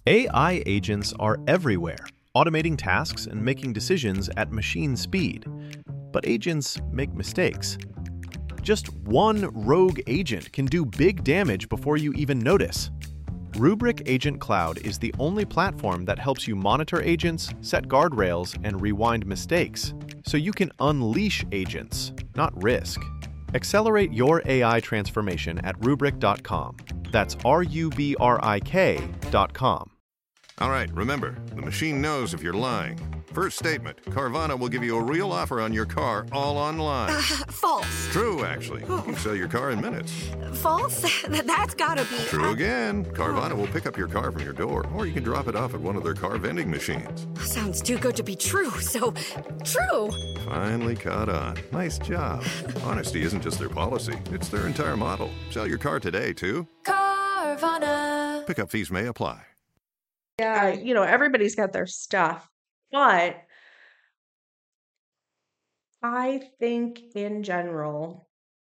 AI agents are everywhere, automating tasks and making decisions at machine speed. But agents make mistakes. Just one rogue agent can do big damage before you even notice. Rubrik Agent Cloud is the only platform that helps you monitor agents, set guardrails, and rewind mistakes, so you can unleash agents, not risk. Accelerate your AI transformation at Rubrik.com. That's RUBRIK.com. All right, remember, the machine knows if you're lying. First statement, Carvana will give you a real offer on your car all online. False. True, actually. You can sell your car in minutes. False? That's gotta be... True again. Carvana will pick up your car from your door, or you can drop it off at one of their car vending machines. Sounds too good to be true, so... True! Finally caught on. Nice job. Honesty isn't just their policy, it's their entire model. Sell your car today, too. Carvana. Pickup fees may apply. Yeah, everybody's got their stuff, but I think in general,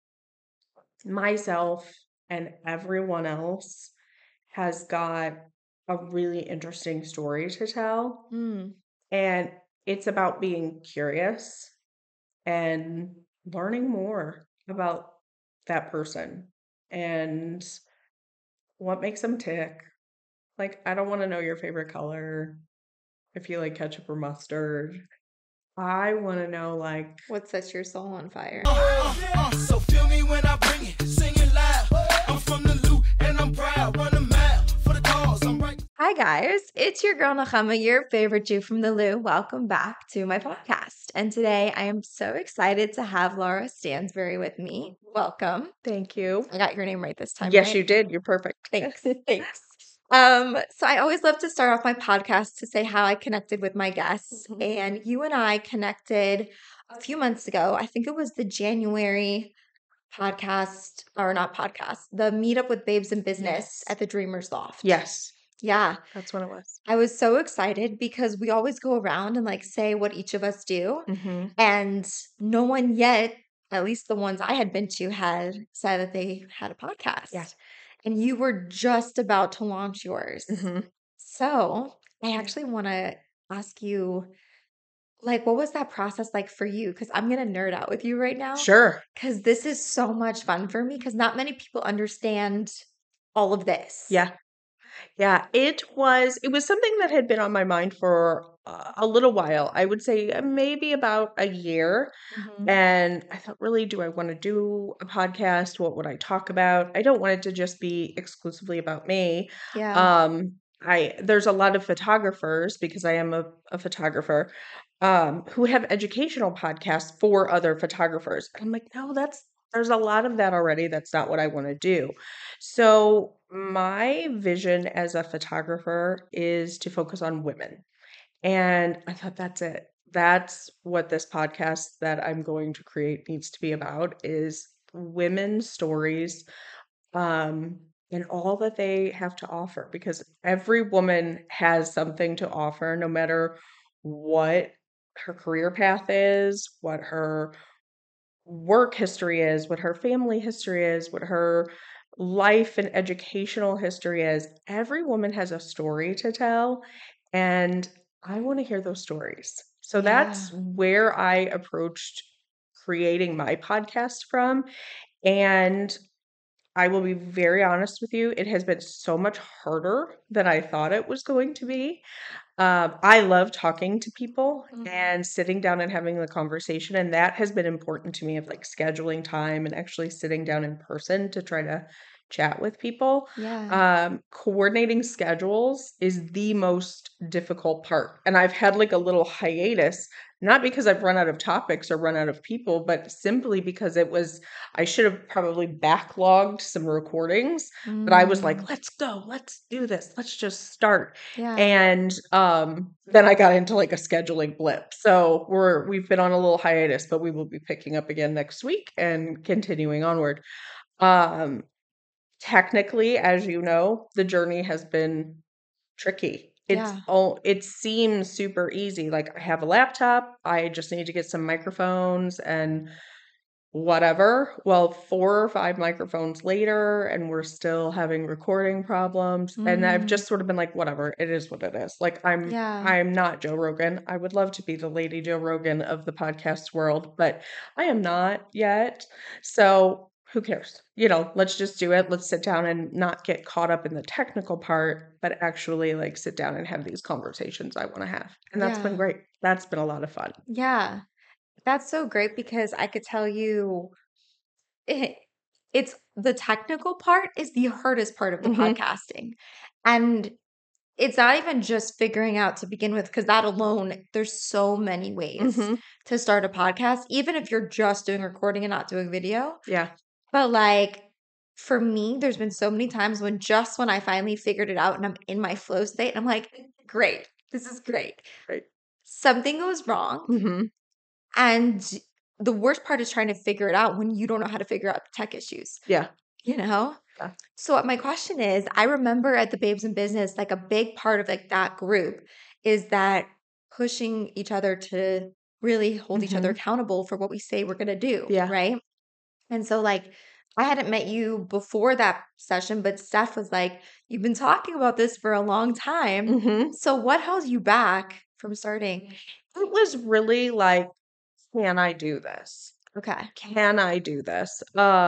myself and everyone else has got a really interesting story to tell. And it's about being curious and learning more about that person and what makes them tick. Like, I don't want to know your favorite color, if you like ketchup or mustard. I want to know, like, What sets your soul on fire? So feel me when I bring it, sing it loud. I'm from the loot and I'm proud, run a mile for the cause. I'm right. Hi, guys. It's your girl, Nechama, your favorite Jew from the Lou. Welcome back to my podcast. And today I am so excited to have Laura Stansbury with me. Welcome. thank you. I got your name right this time, Yes, right? you did. You're perfect. Thanks. Thanks. So I always love to start off my podcast to say how I connected with my guests. And you and I connected a few months ago. I think it was the January podcast, or not podcast, the meetup with Babes in Business Yes. at the Dreamers Loft. Yes, Yeah. that's what it was. I was so excited because we always go around and like say what each of us do. And no one yet, at least the ones I had been to, had said that they had a podcast. Yeah. And you were just about to launch yours. So I actually want to ask you, like, what was that process like for you? Because I'm going to nerd out with you right now. Sure. Because this is so much fun for me because not many people understand all of this. Yeah. Yeah, it was something that had been on my mind for a little while. I would say maybe about a year. And I thought, really, do I want to do a podcast? What would I talk about? I don't want it to just be exclusively about me. Yeah. There's a lot of photographers, because I am a photographer, who have educational podcasts for other photographers. And I'm like, no, there's a lot of that already. That's not what I want to do. So my vision as a photographer is to focus on women. And I thought, that's it. That's what this podcast that I'm going to create needs to be about, is women's stories, and all that they have to offer, because every woman has something to offer, no matter what her career path is, what her work history is, what her family history is, what her life and educational history is. Every woman has a story to tell, and I want to hear those stories. So that's where I approached creating my podcast from. And I will be very honest with you, it has been so much harder than I thought it was going to be. I love talking to people and sitting down and having the conversation. And that has been important to me, of like scheduling time and actually sitting down in person to try to chat with people. Yeah. Coordinating schedules is the most difficult part. And I've had like a little hiatus, not because I've run out of topics or run out of people, but simply because I should have probably backlogged some recordings, but I was like, let's go, let's do this, let's just start. Yeah. And then I got into like a scheduling blip. So we've been on a little hiatus, but we will be picking up again next week and continuing onward. Technically, as you know, the journey has been tricky. It seems super easy. Like, I have a laptop, I just need to get some microphones and whatever. Well, 4 or 5 microphones later, and we're still having recording problems. And I've Mm, just sort of been like, whatever, it is what it is. Like yeah. I'm not Joe Rogan. I would love to be the lady Joe Rogan of the podcast world, but I am not yet. So who cares? Let's just do it. Let's sit down and not get caught up in the technical part, but actually like sit down and have these conversations I want to have. And that's been Yeah. great. That's been a lot of fun. Yeah. That's so great because I could tell you it, it's the technical part is the hardest part of the Hmm. podcasting. And it's not even just figuring out to begin with, because that alone, there's so many ways Hmm. to start a podcast, even if you're just doing recording and not doing video. Yeah. But like for me, there's been so many times when I finally figured it out and I'm in my flow state, I'm like, great, this is great. Right. Something goes wrong. Hmm. And the worst part is trying to figure it out when you don't know how to figure out tech issues, Yeah. you know? Yeah. So my question is, I remember at the Babes in Business, like a big part of like that group is that pushing each other to really hold each other Hmm. accountable for what we say we're gonna do, Yeah. right? And so like I hadn't met you before that session, but Steph was like, you've been talking about this for a long time. Hmm. So what held you back from starting? It was really like, can I do this? Okay. Can I do this?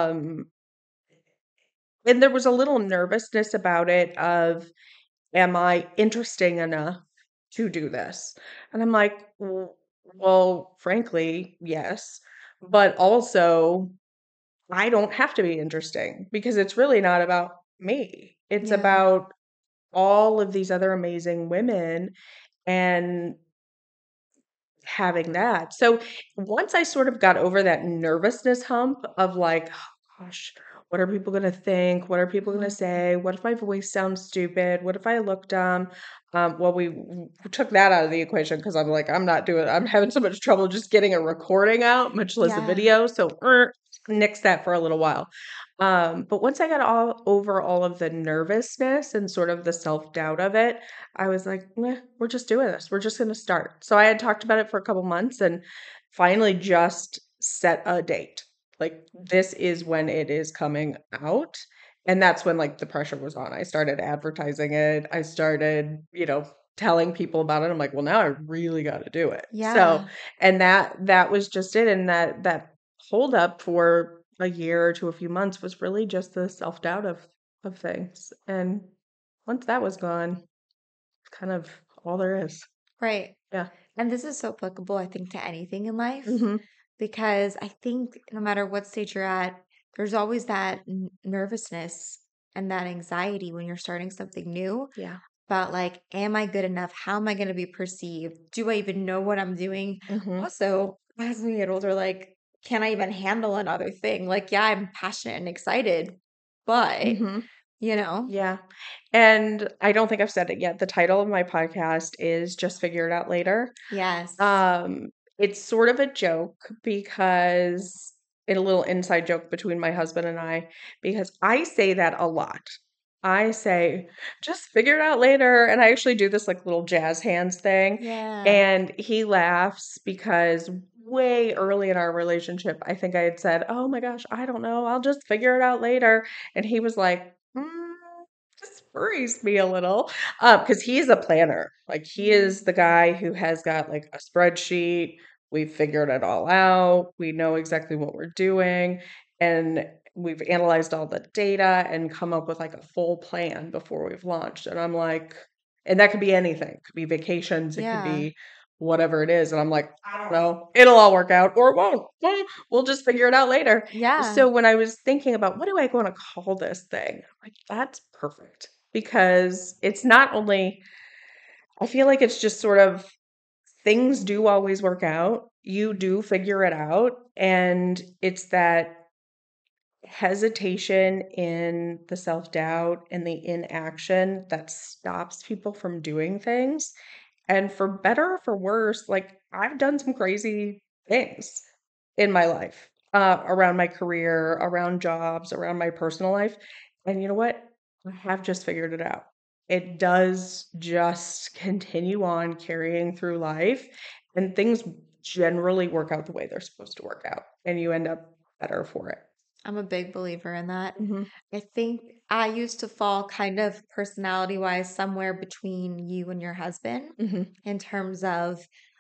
And there was a little nervousness about it of, am I interesting enough to do this? And I'm like, well, frankly, yes. But also, I don't have to be interesting because it's really not about me. It's Yeah. about all of these other amazing women and having that. So once I sort of got over that nervousness hump of like, oh gosh, what are people going to think? What are people going to Mhm. say? What if my voice sounds stupid? What if I look dumb? Well, we took that out of the equation because I'm like, I'm having so much trouble just getting a recording out, much less a Yeah. video. So nix that for a little while. But once I got over all of the nervousness and sort of the self-doubt of it, I was like, we're just doing this. We're just going to start. So I had talked about it for a couple months and finally just set a date. Like, this is when it is coming out. And that's when like the pressure was on. I started advertising it. I started, telling people about it. I'm like, well, now I really got to do it. So, Yeah. and that was just it. And that hold up for a year to a few months was really just the self-doubt of things. And once that was gone, kind of all there is. Right. Yeah. And this is so applicable, I think, to anything in life Mhm. because I think no matter what stage you're at, there's always that nervousness and that anxiety when you're starting something new Yeah. about like, am I good enough? How am I going to be perceived? Do I even know what I'm doing? Mhm. Also, as we get older, like, can I even handle another thing? Like, yeah, I'm passionate and excited, but, Mhm. you know, Yeah. And I don't think I've said it yet. The title of my podcast is Just Figure It Out Later. yes. Um, it's sort of a joke because a little inside joke between my husband and I, because I say that a lot. I say, just figure it out later. And I actually do this like little jazz hands thing. Yeah. And he laughs because way early in our relationship, I think I had said, oh my gosh, I don't know. I'll just figure it out later. And he was like, this worries me a little. Because he is a planner. Like he is the guy who has got like a spreadsheet. We've figured it all out. We know exactly what we're doing. And we've analyzed all the data and come up with like a full plan before we've launched. And I'm like, and that could be anything. It could be vacations, it could Yeah. be whatever it is. And I'm like, I don't know. It'll all work out or it won't. We'll just figure it out later. Yeah. So when I was thinking about what do I want to call this thing, I'm like, that's perfect. Because it's not only, I feel like it's just sort of things do always work out. You do figure it out. And it's that hesitation in the self-doubt and the inaction that stops people from doing things. And for better or for worse, like I've done some crazy things in my life, around my career, around jobs, around my personal life. And you know what? I have just figured it out. It does just continue on carrying through life, and things generally work out the way they're supposed to work out. And you end up better for it. I'm a big believer in that. Mm-hmm. I think I used to fall kind of personality wise somewhere between you and your husband Mm-hmm. in terms of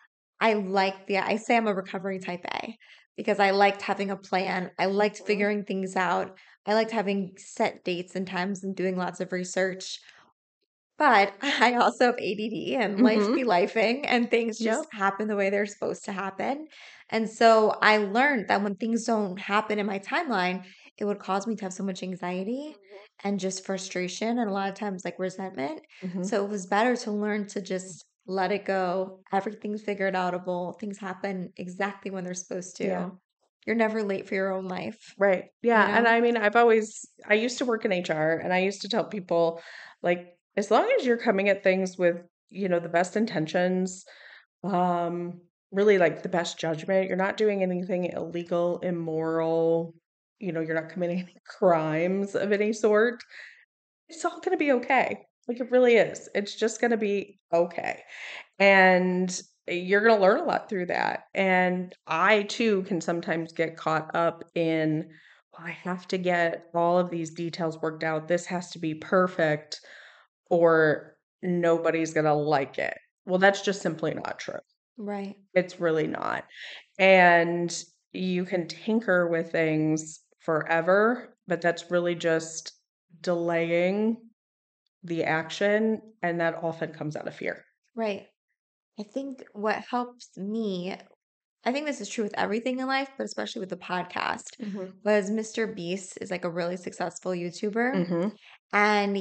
I say I'm a recovery type A because I liked having a plan. I liked figuring things out. I liked having set dates and times and doing lots of research. But I also have ADD and life Mm-hmm. be lifing and things just Yep. happen the way they're supposed to happen. And so I learned that when things don't happen in my timeline, it would cause me to have so much anxiety and just frustration and a lot of times like resentment. Mm-hmm. So it was better to learn to just let it go. Everything's figured outable. Things happen exactly when they're supposed Yeah. to. You're never late for your own life, Right. you Yeah. And know? I mean, I used to work in HR and I used to tell people, like, as long as you're coming at things with, the best intentions, um, really like the best judgment, you're not doing anything illegal, immoral, you're not committing any crimes of any sort, it's all going to be okay. Like, it really is. It's just going to be okay. And you're going to learn a lot through that. And I too can sometimes get caught up in, well, I have to get all of these details worked out. This has to be perfect or nobody's going to like it. Well, that's just simply not true. Right. It's really not. And you can tinker with things forever, but that's really just delaying the action. And that often comes out of fear. Right. I think what helps me, I think this is true with everything in life, but especially with the podcast, Mm-hmm. was Mr. Beast is like a really successful YouTuber. Mm-hmm. And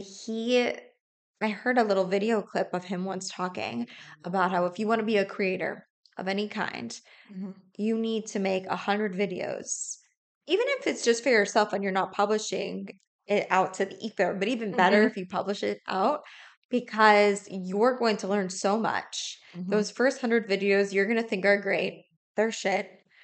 I heard a little video clip of him once talking about how if you want to be a creator of any kind, Mm-hmm. you need to make 100 videos, even if it's just for yourself and you're not publishing it out to the ether, but even better Mm-hmm. if you publish it out because you're going to learn so much. Mm-hmm. Those first 100 videos you're going to think are great. They're shit.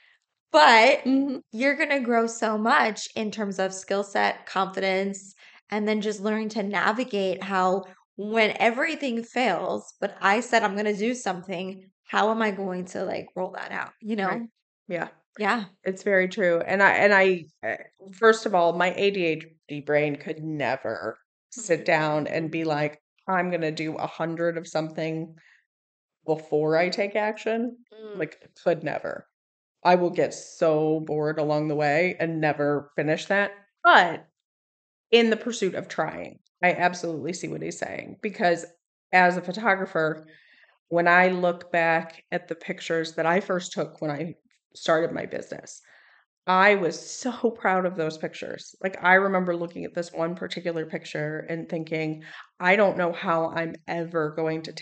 But Mm-hmm. you're going to grow so much in terms of skill set, confidence, and then just learning to navigate how when everything fails, but I said I'm going to do something, how am I going to like roll that out? Right. Yeah. Yeah. It's very true. And I, first of all, my ADHD brain could never sit down and be like, I'm going to do 100 of something before I take action. Like, could never. I will get so bored along the way and never finish that. But in the pursuit of trying, I absolutely see what he's saying because as a photographer, when I look back at the pictures that I first took when I started my business, I was so proud of those pictures. Like, I remember looking at this one particular picture and thinking, I don't know how I'm ever going to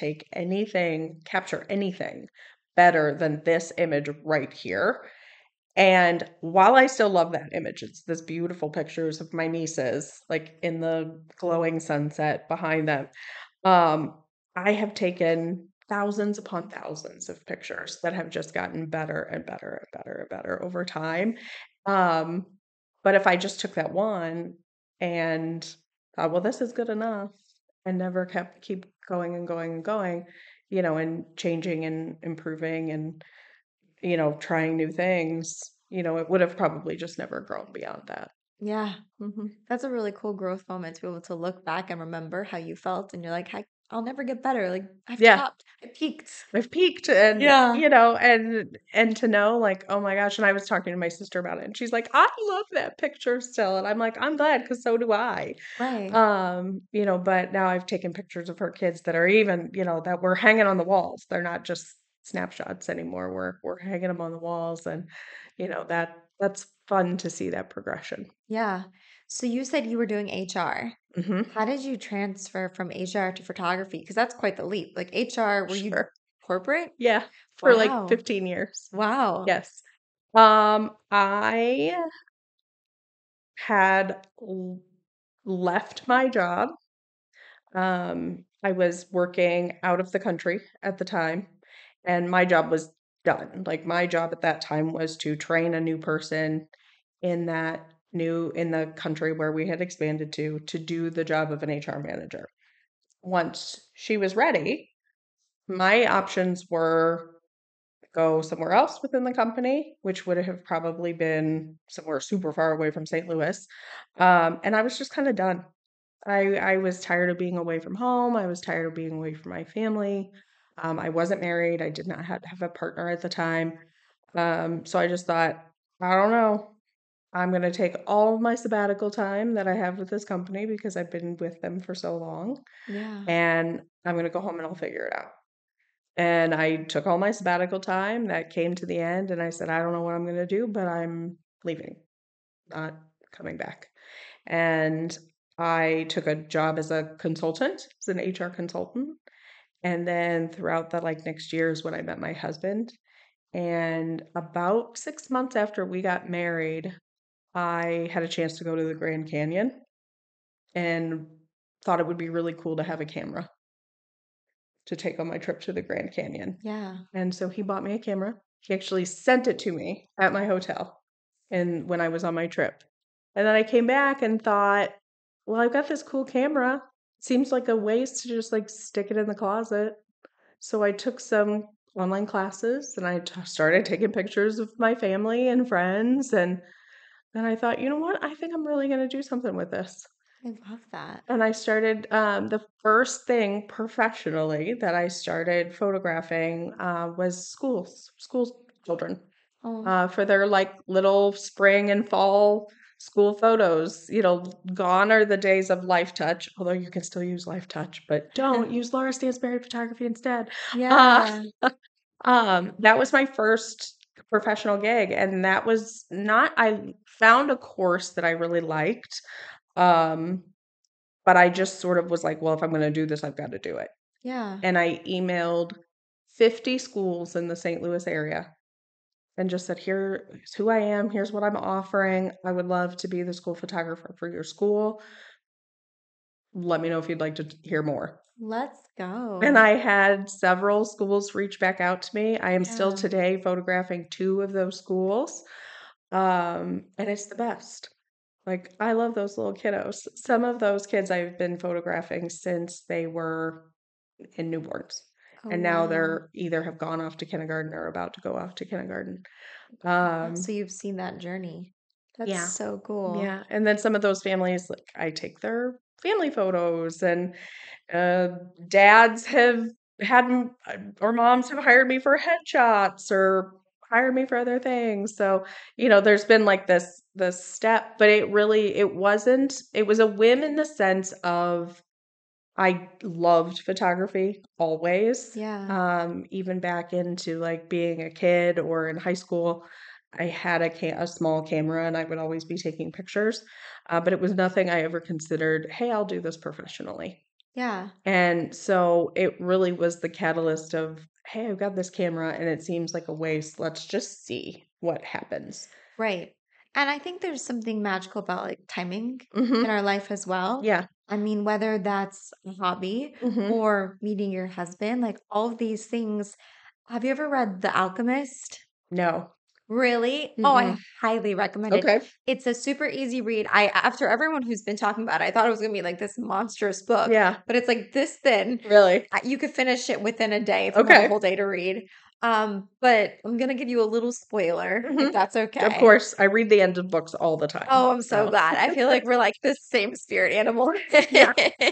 capture anything better than this image right here. And while I still love that image, it's this beautiful pictures of my nieces, like in the glowing sunset behind them. Um, I have taken thousands upon thousands of pictures that have just gotten better and better and better and better over time. Um, but if I just took that one and thought, well, this is good enough, and never keep going and going and going, and changing and improving and, trying new things, it would have probably just never grown beyond that. Yeah. Hmm. That's a really cool growth moment to be able to look back and remember how you felt and you're like, I'll never get better. Like I've Yeah. topped, I peaked. I've peaked and Yeah. and to know like, oh my gosh, and I was talking to my sister about it and she's like, I love that picture still. And I'm like, I'm glad because so do I. Right. But now I've taken pictures of her kids that are even, that we're hanging on the walls. They're not just snapshots anymore. We're hanging them on the walls and that's fun to see that progression. Yeah. So you said you were doing HR. Hmm. How did you transfer from HR to photography? Because that's quite the leap. Like HR, were you Sure. corporate? Yeah. For like Wow. 15 years. Wow. Yes. I had left my job. I was working out of the country at the time, and my job was done. Like my job at that time was to train a new person in the country where we had expanded to do the job of an HR manager. Once she was ready, my options were go somewhere else within the company, which would have probably been somewhere super far away from St. Louis. And I was just kind of done. I was tired of being away from home. I was tired of being away from my family. I wasn't married. I did not have a partner at the time. So I just thought, I don't know. I'm going to take all of my sabbatical time that I have with this company because I've been with them for so long, Yeah. and I'm going to go home and I'll figure it out. And I took all my sabbatical time. That came to the end, and I said, I don't know what I'm going to do, but I'm leaving, not coming back. And I took a job as a consultant, as an HR consultant. And then throughout the next year is when I met my husband. And about 6 months after we got married, I had a chance to go to the Grand Canyon and thought it would be really cool to have a camera to take on my trip to the Grand Canyon. Yeah. And so he bought me a camera. He actually sent it to me at my hotel and when I was on my trip. And then I came back and thought, well, I've got this cool camera. Seems like a waste to just stick it in the closet. So I took some online classes and I started taking pictures of my family and friends. And then I thought, you know what? I think I'm really going to do something with this. I love that. And I started the first thing professionally that I started photographing was school children Oh, for their little spring and fall school photos. Gone are the days of Life Touch, although you can still use Life Touch, but don't use Laura Stansberry photography instead. yeah. That was my first professional gig, and that was not. I found a course that I really liked. But I just sort of was like, well, if I'm going to do this, I've got to do it. Yeah. And I emailed 50 schools in the St. Louis area and just said, here's who I am. Here's what I'm offering. I would love to be the school photographer for your school. Let me know if you'd like to hear more. Let's go. And I had several schools reach back out to me. I am still Yeah. today photographing 2 of those schools. And it's the best. I love those little kiddos. Some of those kids I've been photographing since they were in newborns. Oh, And now wow. they're either have gone off to kindergarten or about to go off to kindergarten. So you've seen that journey. That's Yeah. so cool. Yeah. And then some of those families, I take their family photos, and dads have had or moms have hired me for headshots or hired me for other things. So, there's been this step, but it was a whim in the sense of I loved photography always. Yeah. Even back into being a kid or in high school, I had a small camera and I would always be taking pictures. But it was nothing I ever considered, hey, I'll do this professionally. Yeah. And so it really was the catalyst of, hey, I've got this camera and it seems like a waste. Let's just see what happens. Right. And I think there's something magical about timing Mm-hmm. in our life as well. Yeah. I mean, whether that's a hobby Mm-hmm. or meeting your husband, all of these things. Have you ever read The Alchemist? No. Really? Oh, I Mm-mm. highly recommend it. Okay. It's a super easy read. After everyone who's been talking about it, I thought it was gonna be this monstrous book, Yeah. but it's this thin. Really. You could finish it within a day if you have a Okay. whole day to read. But I'm gonna give you a little spoiler, if Mhm. that's okay. Of course, I read the end of books all the time. Oh, I'm so So glad. I feel like we're the same spirit animal. yeah.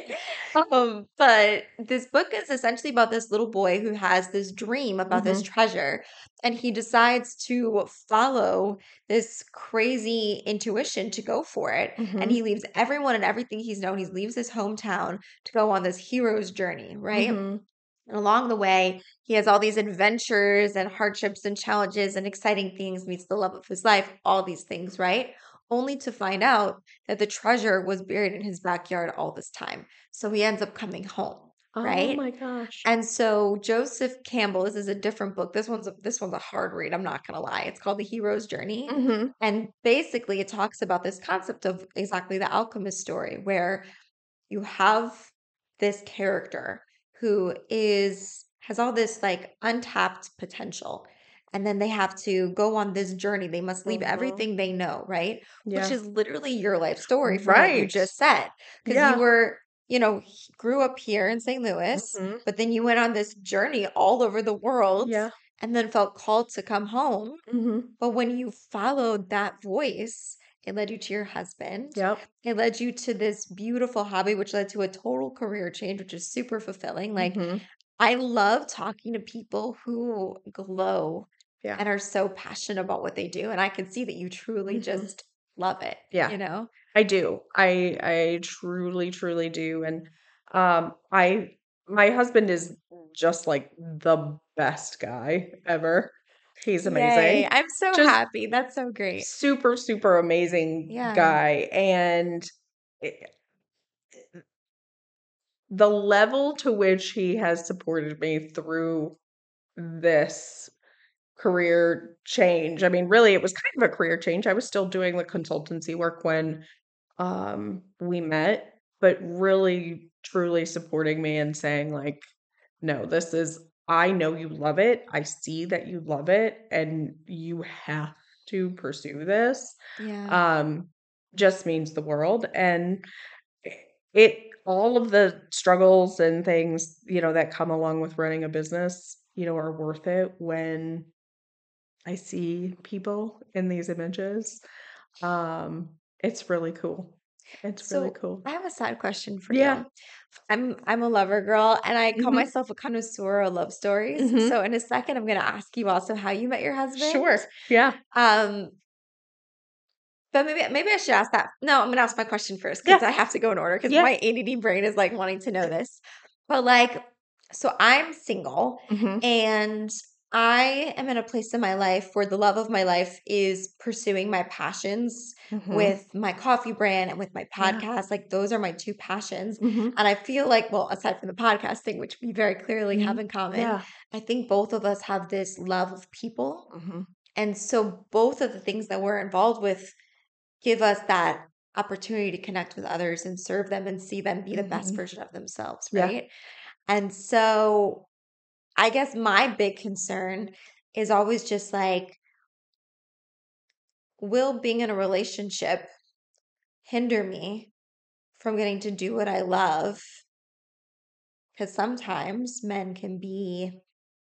But this book is essentially about this little boy who has this dream about this Mm-hmm. treasure, and he decides to follow this crazy intuition to go for it. And Mm-hmm. he leaves everyone and everything he's known. He leaves his hometown to go on this hero's journey, right? Mm-hmm. And along the way, he has all these adventures and hardships and challenges and exciting things, meets the love of his life, all these things, right? Only to find out that the treasure was buried in his backyard all this time. So he ends up coming home, Oh right? my gosh. And so Joseph Campbell, this is a different book. This one's a hard read, I'm not gonna lie. It's called The Hero's Journey. Mm-hmm. And basically it talks about this concept of exactly the alchemist story, where you have this character who has all this untapped potential, and then they have to go on this journey. They must leave Mm-hmm. everything they know, right? Which Yeah. is literally your life story from what you Right. just said, because you Yeah. were grew up here in St. Louis, Mm-hmm. but then you went on this journey all over the world, Yeah. and then felt called to come home. Mm-hmm. But when you followed that voice, it led you to your husband. Yep. It led you to this beautiful hobby, which led to a total career change, which is super fulfilling. Like, Mm-hmm. I love talking to people who glow Yeah. and are so passionate about what they do. And I can see that you truly Mhm. just love it, Yeah. you know? I do. I truly, truly do. And my husband is just like the best guy ever. He's Yay. amazing. I'm so Just happy. That's so great. super, super amazing Yeah. guy. And it- the level to which he has supported me through this career change. I mean, really, it was kind of a career change. I was still doing the consultancy work when we met, but really truly supporting me and saying like, no, this is, I know you love it. I see that you love it and you have to pursue this. Yeah. Just means the world. And it all of the struggles and things, that come along with running a business, are worth it when I see people in these images. It's really cool. It's really So cool. I have a side question for Yeah. you. I'm a lover girl, and I call Mhm. myself a connoisseur of love stories. Mhm. So in a second, I'm going to ask you also how you met your husband. Sure. Yeah. Um, but maybe I should ask that. No, I'm going to ask my question first because Yeah. I have to go in order because Yeah. my ADD brain is like wanting to know this. But like, so I'm single Mhm. and I am in a place in my life where the love of my life is pursuing my passions Mhm. with my coffee brand and with my Yeah. podcast. Like, those are my two passions. Mhm. And I feel like, well, aside from the podcasting, which we very clearly have in common, Yeah. I think both of us have this love of people. Mhm. And so both of the things that we're involved with give us that opportunity to connect with others and serve them and see them be the best Mhm. version of themselves, Yeah. right? And so I guess my big concern is always just like, will being in a relationship hinder me from getting to do what I love? Because sometimes men can be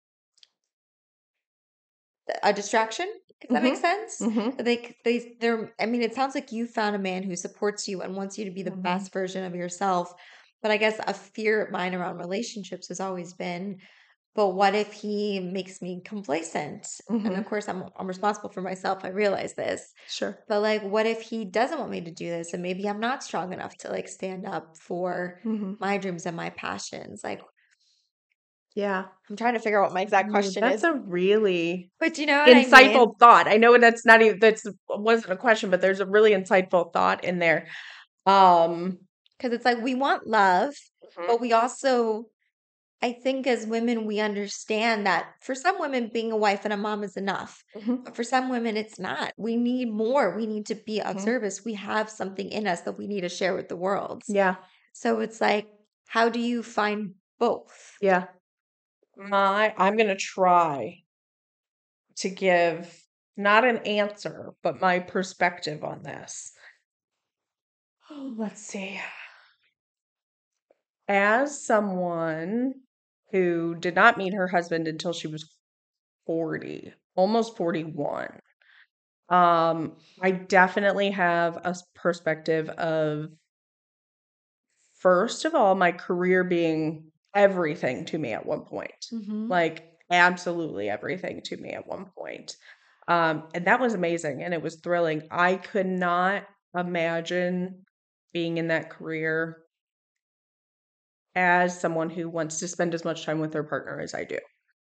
a distraction, if that makes Mhm. sense. Mhm. They're, I mean, it sounds like you found a man who supports you and wants you to be the Mhm. best version of yourself. But I guess a fear of mine around relationships has always been, but what if he makes me complacent? And of Mhm. course, I'm responsible for myself. I realize this. Sure. But like, what if he doesn't want me to do this? And maybe I'm not strong enough to like stand up for Mhm. my dreams and my passions. Like, Yeah. I'm trying to figure out what my exact question That's is. a really But you know what I mean? insightful thought. I know that's not even that's wasn't a question, but there's a really insightful thought in there. Um, Because it's like we want love, Mhm. but we also, I think as women, we understand that for some women, being a wife and a mom is enough. Mhm. But for some women, it's not. We need more. We need to be of Mhm. service. We have something in us that we need to share with the world. Yeah. So it's like, how do you find both? Yeah. I'm gonna try to give not an answer, but my perspective on this. Let's see. As someone who did not meet her husband until she was 40, almost 41, I definitely have a perspective of, first of all, my career being everything to me at one point. Mm-hmm. Like, absolutely everything to me at one point. And that was amazing and it was thrilling. I could not imagine being in that career as someone who wants to spend as much time with their partner as I do.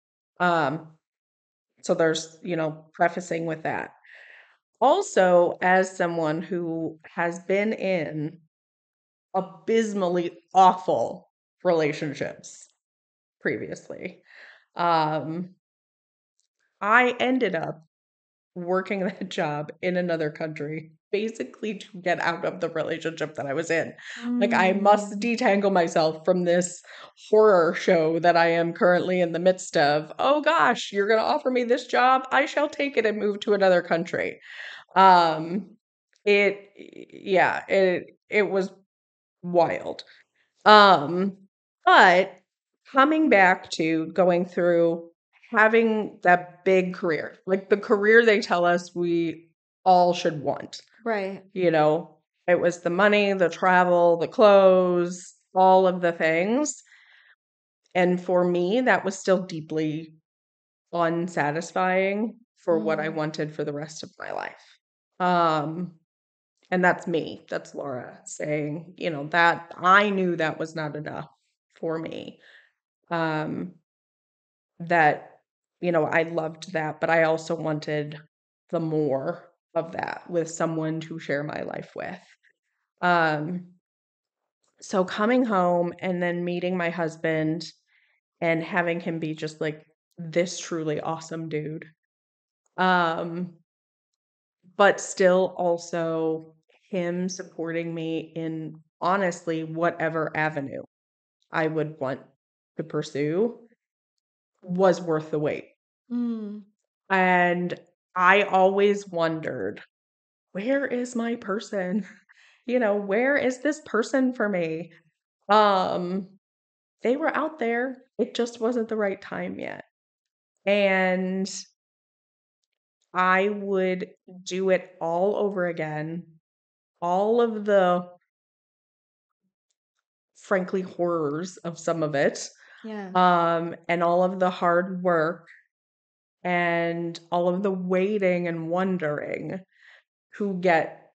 So there's, prefacing with that. Also, as someone who has been in abysmally awful relationships previously, um, I ended up working that job in another country basically to get out of the relationship that I was in. Like, I must Mm. detangle myself from this horror show that I am currently in the midst of. Oh gosh, you're going to offer me this job? I shall take it and move to another country. Um, it was wild. But coming back to going through having that big career, like the career they tell us we all should want. Right. You know, it was the money, the travel, the clothes, all of the things. And for me, that was still deeply unsatisfying for what I Mm. wanted for the rest of my life. Um, and that's me. That's Laura saying, you know, that I knew that was not enough for me. Um, that, you know, I loved that, but I also wanted the more of that with someone to share my life with. Um, so coming home and then meeting my husband and having him be just like this truly awesome dude. Um, but still also him supporting me in honestly whatever avenue I would want to pursue was worth the wait. Mm. And I always wondered, where is my person? You know, where is this person for me? Um, they were out there. It just wasn't the right time yet. And I would do it all over again. All of the, frankly, horrors of some of it, Yeah. and all of the hard work and all of the waiting and wondering to get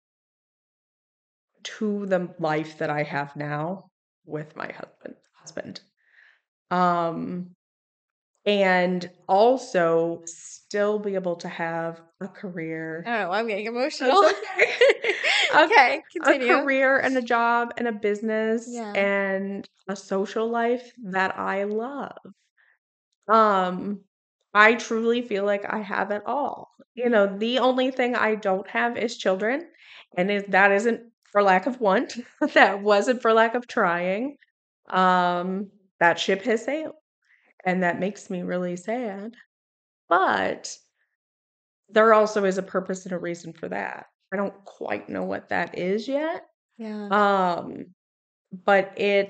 to the life that I have now with my husband. Um, and also still be able to have a I career. don't know. I'm getting That's emotional. okay. A Okay, a continue. career and a job and a business Yeah. and a social life that I love. Um, I truly feel like I have it all. You know, the only thing I don't have is children, and that isn't for lack of want. That wasn't for lack of trying. That ship has sailed, and that makes me really sad. But there also is a purpose and a reason for that. I don't quite know what that is yet. Yeah. Um, but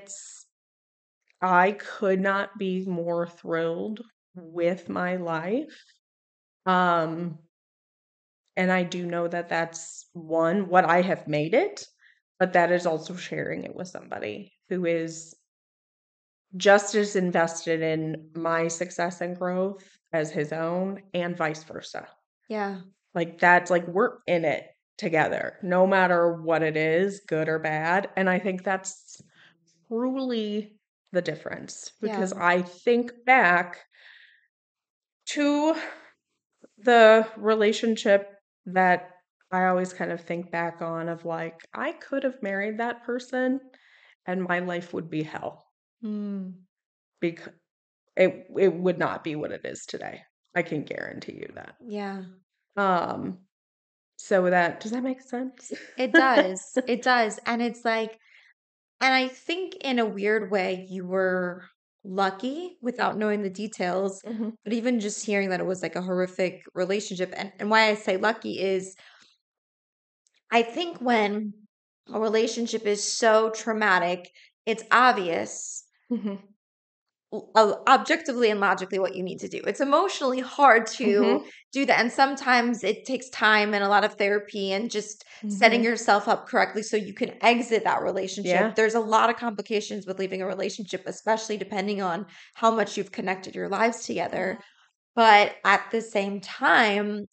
I could not be more thrilled with my life. Um, and I do know that that's one, what I have made it, but that is also sharing it with somebody who is just as invested in my success and growth as his own, and vice versa. Yeah. Like that's like we're in it together, no matter what it is, good or bad. And I think that's truly the difference because Yeah. I think back to the relationship that I always kind of think back on of like, I could have married that person and my life would be hell Mm. because it would not be what it is today. I can guarantee you that. Yeah. Um, so that does that make sense? It does. It does. And it's like, and I think in a weird way, you were lucky without knowing the details. Mhm. But even just hearing that it was like a horrific relationship, and why I say lucky is I think when a relationship is so traumatic, it's obvious Mhm. objectively and logically what you need to do. It's emotionally hard to Mhm. do that. And sometimes it takes time and a lot of therapy and just setting Mhm. yourself up correctly so you can exit that relationship. Yeah. There's a lot of complications with leaving a relationship, especially depending on how much you've connected your lives together. But at the same time,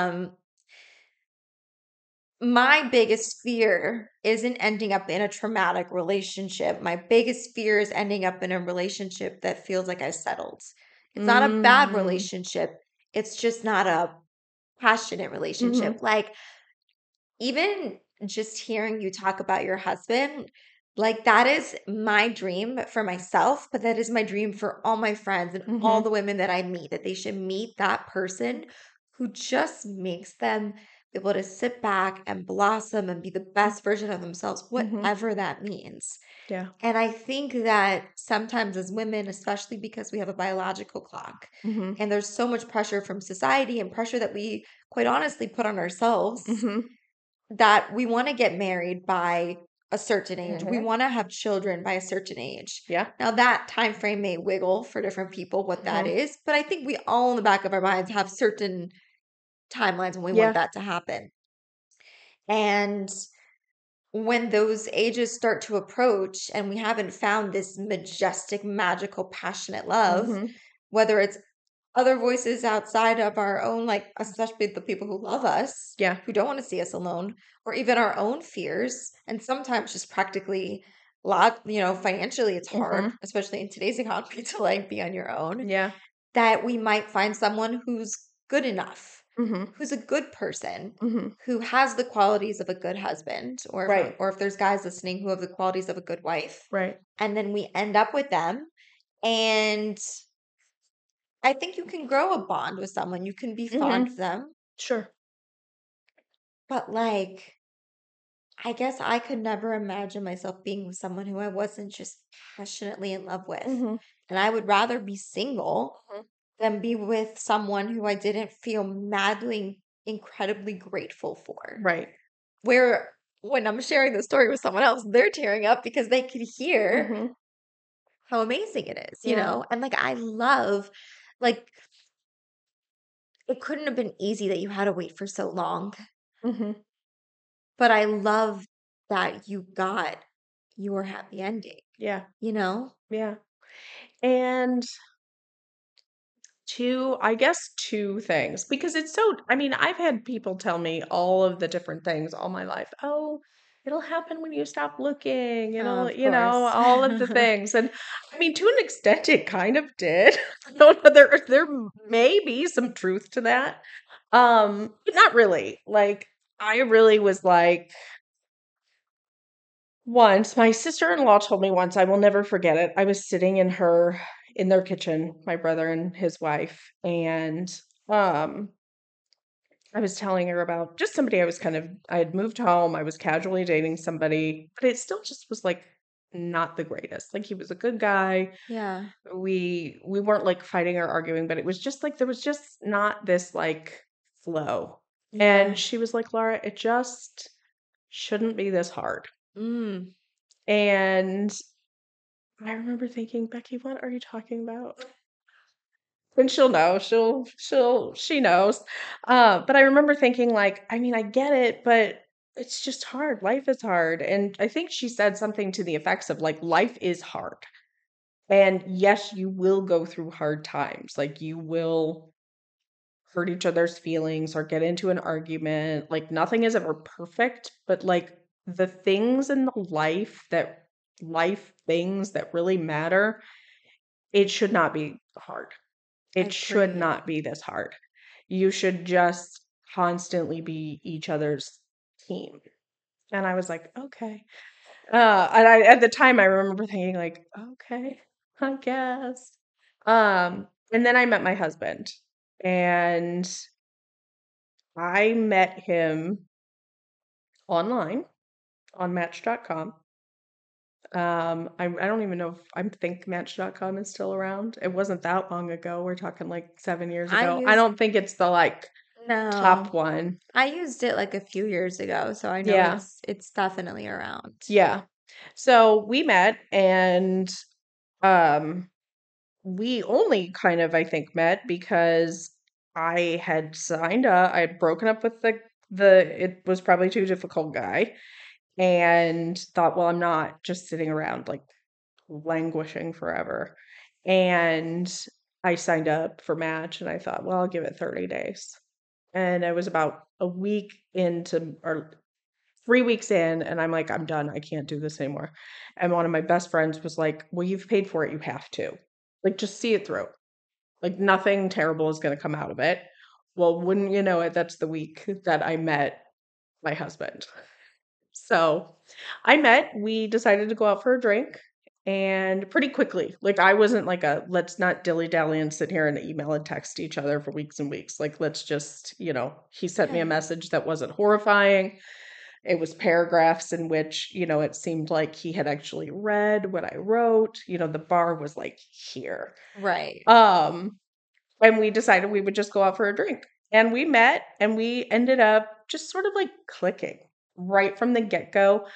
my biggest fear isn't ending up in a traumatic relationship. My biggest fear is ending up in a relationship that feels like I settled. It's not a bad Mm. relationship. It's just not a passionate relationship. Mhm. Like, even just hearing you talk about your husband, like, that is my dream for myself, but that is my dream for all my friends and all the Mhm. women that I meet, that they should meet that person who just makes them be able to sit back and blossom and be the best version of themselves, Mhm. whatever that means. Yeah. And I think that sometimes as women, especially because we have a biological clock, Mhm. and there's so much pressure from society and pressure that we quite honestly put on ourselves, Mhm. that we want to get married by a certain age. We want to have children by a certain age. Yeah. Now that time frame may wiggle for different people what that is, but I think we all in the back of our minds have certain timelines when we Yeah. want that to happen. And when those ages start to approach and we haven't found this majestic, magical, passionate love, Mhm. whether it's other voices outside of our own, like especially the people who love us, Yeah. who don't want to see us alone, or even our own fears, and sometimes just practically, financially, it's hard, especially in today's economy, to like be on your own. Yeah. That we might find someone who's good enough, Mhm. who's a good person, Mhm. who has the qualities of a good husband, or Right. if there's guys listening who have the qualities of a good wife, Right. and then we end up with them, and I think you can grow a bond with someone. You can be fond of them, Sure. but like, I guess I could never imagine myself being with someone who I wasn't just passionately in love with. Mhm. And I would rather be single Mhm. than be with someone who I didn't feel madly, incredibly grateful for. Right. Where when I'm sharing the story with someone else, they're tearing up because they could hear Mhm. how amazing it is, Yeah. And like, I love, like, it couldn't have been easy that you had to wait for so long. Mhm. But I love that you got your happy ending, Yeah. you know? Yeah. And I guess two things because I mean, I've had people tell me all of the different things all my life. Oh, it'll happen when you stop looking. It'll, Of course. all of the things. And I mean, to an extent, it kind of did. I don't know. There may be some truth to that. But not really. Like, I really was like, once, my sister-in-law told me once, I will never forget it. I was sitting in their kitchen, my brother and his wife, and um I was telling her about just somebody I had moved home, I was casually dating somebody, but it still just was like not the greatest. Like he was a good guy. Yeah. We weren't like fighting or arguing, but it was just like there was just not this like flow. Yeah. And she was like, Laura, it just shouldn't be this hard. Mm. And I remember thinking, Becky, what are you talking about? And she'll know. She knows. But I remember thinking, like, I mean, I get it, but it's just hard. Life is hard. And I think she said something to the effects of like, life is hard. And yes, you will go through hard times. Like you will hurt each other's feelings or get into an argument. Like nothing is ever perfect, but like the things in the life things that really matter, it should not be hard. It should Agreed. not be this hard. You should just constantly be each other's team. And I was like, okay. And at the time, I remember thinking, like, okay, I guess. And then I met my husband, and I met him online on Match.com. I don't even know if I think Match.com is still around. It wasn't that long ago. We're talking like 7 years ago. I don't think it's the like top No. one. I used it like a few years ago, so I know Yeah. it's definitely around. Yeah. So we met and um we only kind of I think met because I had I had broken up with it was probably too difficult guy and thought, well, I'm not just sitting around like languishing forever. And I signed up for Match and I thought, well, I'll give it 30 days. And I was about a week into or 3 weeks in, and I'm like, I'm done. I can't do this anymore. And one of my best friends was like, well, you've paid for it. You have to. Like, just see it through. Like, nothing terrible is going to come out of it. Well, wouldn't you know it, that's the week that I met my husband. So we decided to go out for a drink and pretty quickly. Like, I wasn't like let's not dilly dally and sit here and email and text each other for weeks and weeks. Like, let's just, he sent me a Yeah. message that wasn't horrifying. It was paragraphs in which, it seemed like he had actually read what I wrote. The bar was like here. Right. And we decided we would just go out for a drink. And we met and we ended up just sort of like clicking right from the get-go.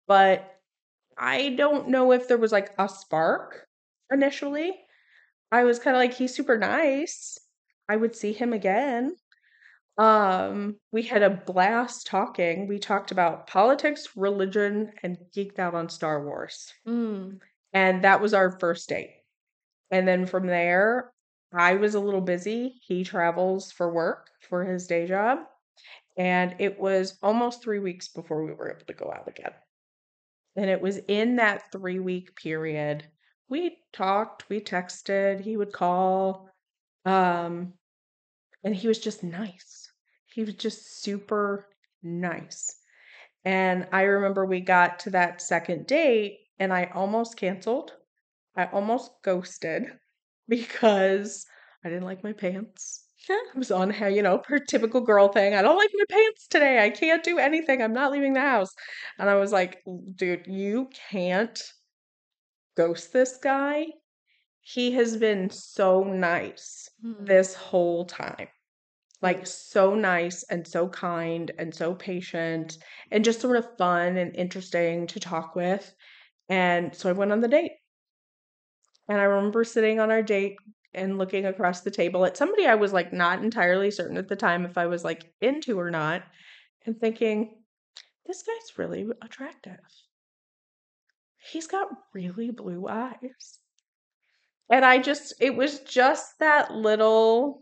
but I don't know if there was like a spark initially. I was kind of like, he's super nice. I would see him again. We had a blast talking. We talked about politics, religion, and geeked out on Star Wars. Mm. And that was our first date. And then from there, I was a little busy. He travels for work for his day job. And it was almost 3 weeks before we were able to go out again. And it was in that 3 week period. We talked, we texted, he would call. And he was just nice. He was just super nice. And I remember we got to that second date and I almost canceled. I almost ghosted because I didn't like my pants. I was on how, her typical girl thing. I don't like my pants today. I can't do anything. I'm not leaving the house. And I was like, dude, you can't ghost this guy. He has been so nice Mm. this whole time. Like so nice and so kind and so patient and just sort of fun and interesting to talk with. And so I went on the date. And I remember sitting on our date and looking across the table at somebody I was like not entirely certain at the time if I was like into or not, and thinking, this guy's really attractive. He's got really blue eyes. And it was just that little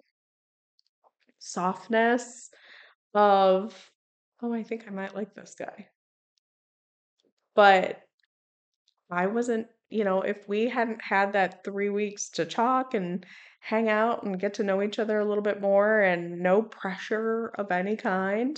softness of, oh, I think I might like this guy. But I wasn't, if we hadn't had that 3 weeks to talk and hang out and get to know each other a little bit more and no pressure of any kind,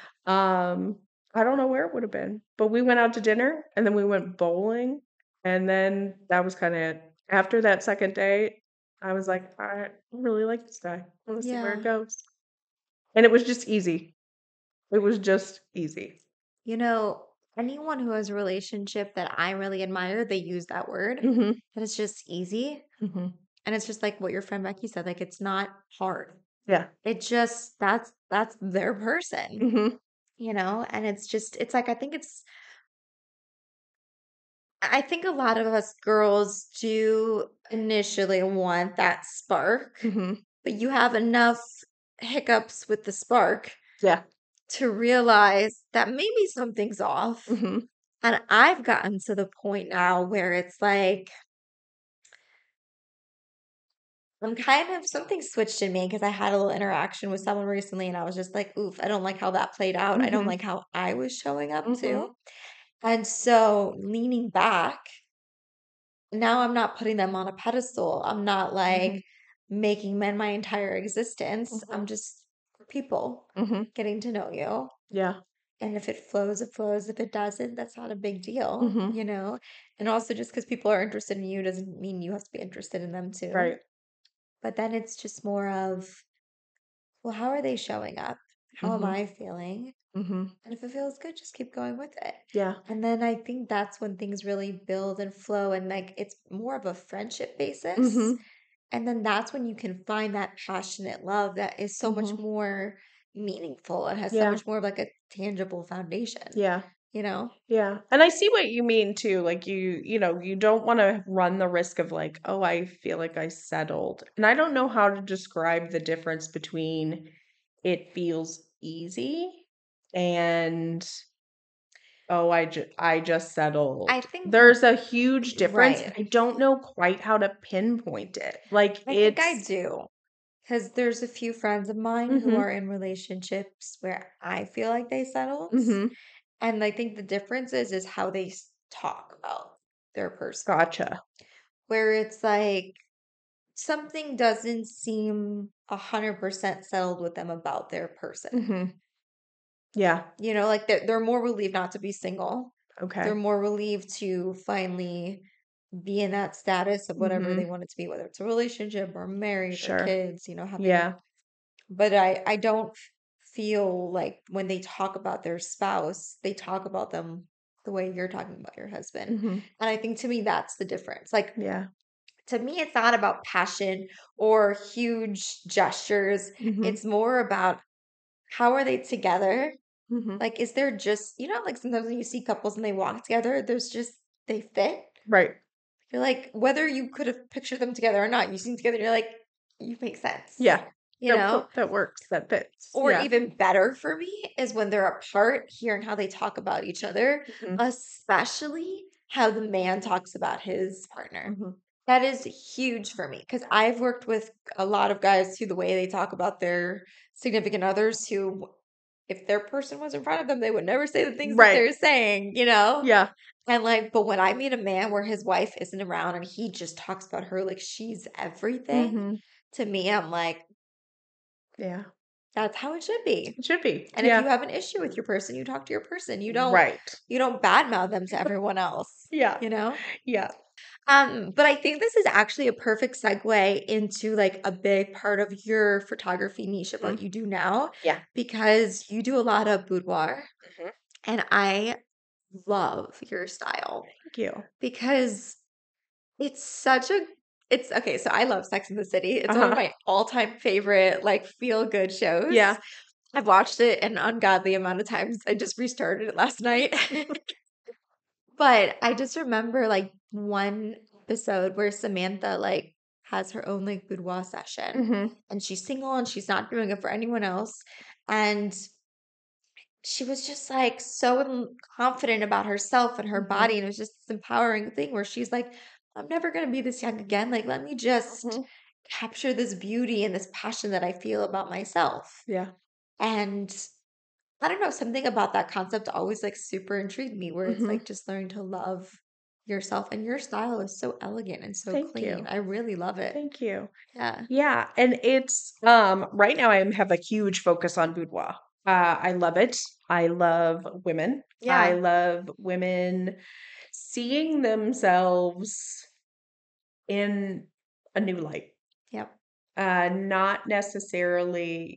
I don't know where it would have been. But we went out to dinner and then we went bowling. And then that was kind of it. After that second date, I was like, I really like this guy. I want to see where it Yeah. goes. And it was just easy. It was just easy. Anyone who has a relationship that I really admire, they use that word. Mm-hmm. That it's just easy. Mm-hmm. And it's just like what your friend Becky said, like it's not hard. Yeah. It just that's their person, Mm-hmm. and it's like I think a lot of us girls do initially want that spark, Mm-hmm. but you have enough hiccups with the spark Yeah. to realize that maybe something's off. Mm-hmm. And I've gotten to the point now where it's like I'm kind of something switched in me because I had a little interaction with someone recently and I was just like, oof, I don't like how that played out. I don't Mm-hmm. like how I was showing up Mm-hmm. too. And so leaning back, now I'm not putting them on a pedestal. I'm not like making men my entire existence. I'm just people Mm-hmm. getting to know you. Yeah. And if it flows, it flows. If it doesn't, that's not a big deal, Mm-hmm. And also, just because people are interested in you doesn't mean you have to be interested in them too. Right. But then it's just more of, well, how are they showing up? How am Mm-hmm. I feeling? Mm-hmm. And if it feels good, just keep going with it. Yeah. And then I think that's when things really build and flow, and like it's more of a friendship basis. Mm-hmm. And then that's when you can find that passionate love that is so much Mm-hmm. more meaningful and has so Yeah. much more of like a tangible foundation, Yeah. you know? Yeah. And I see what you mean too. Like you don't want to run the risk of like, oh, I feel like I settled. And I don't know how to describe the difference between it feels easy and oh, I just settled. I think, There's a huge difference. right. I don't know quite how to pinpoint it. Like I think I it's do. Because there's a few friends of mine who mm-hmm. are in relationships where I feel like they settled. Mm-hmm. And I think the difference is how they talk about their person. Gotcha. Where it's like something doesn't seem 100% settled with them about their person. Mm-hmm. Yeah. Like they're more relieved not to be single. Okay. They're more relieved to finally be in that status of whatever Mm-hmm. they want it to be, whether it's a relationship or married or Sure. kids, having. Yeah. But I don't feel like when they talk about their spouse, they talk about them the way you're talking about your husband. Mm-hmm. And I think to me, that's the difference. Like, Yeah. to me, it's not about passion or huge gestures. Mm-hmm. It's more about how are they together Mhm. Like, is there just, like sometimes when you see couples and they walk together, they fit. Right. You're like, whether you could have pictured them together or not, you see them together, you're like, you make sense. Yeah. You know? That works. That fits. Or Yeah. even better for me is when they're apart, hearing how they talk about each other, Mhm. especially how the man talks about his partner. Mhm. That is huge for me because I've worked with a lot of guys who the way they talk about their significant others who, if their person was in front of them, they would never say the things that Right. they're saying, you know? Yeah. And like, but when I meet a man where his wife isn't around and he just talks about her like she's everything, Mhm. to me, I'm like, Yeah. that's how it should be. It should be. And if you Yeah. have an issue with your person, you talk to your person. Right. You don't badmouth them to everyone else, Yeah. you know? Yeah. But I think this is actually a perfect segue into like a big part of your photography niche of Mhm. what you do now, Yeah. because you do a lot of boudoir, Mhm. and I love your style Thank you. because it's such a it's okay. So I love Sex and the City. It's one of Uh-huh. my all-time favorite like feel good shows. Yeah. I've watched it an ungodly amount of times. I just restarted it last night. But I just remember like one episode where Samantha like has her own like boudoir session, Mhm. and she's single and she's not doing it for anyone else. And she was just like so confident about herself and her Mhm. body. And it was just this empowering thing where she's like, I'm never going to be this young again. Like, let me just Mhm. capture this beauty and this passion that I feel about myself. Yeah. And I don't know, something about that concept always like super intrigued me, where it's Mhm. like just learning to love yourself. And your style is so elegant and so Thank clean. you. I really love it. Thank you. Yeah. Yeah, and it's right now I have a huge focus on boudoir. I love it. I love women. I Yeah. love women seeing themselves in a new light. Yep. Not necessarily,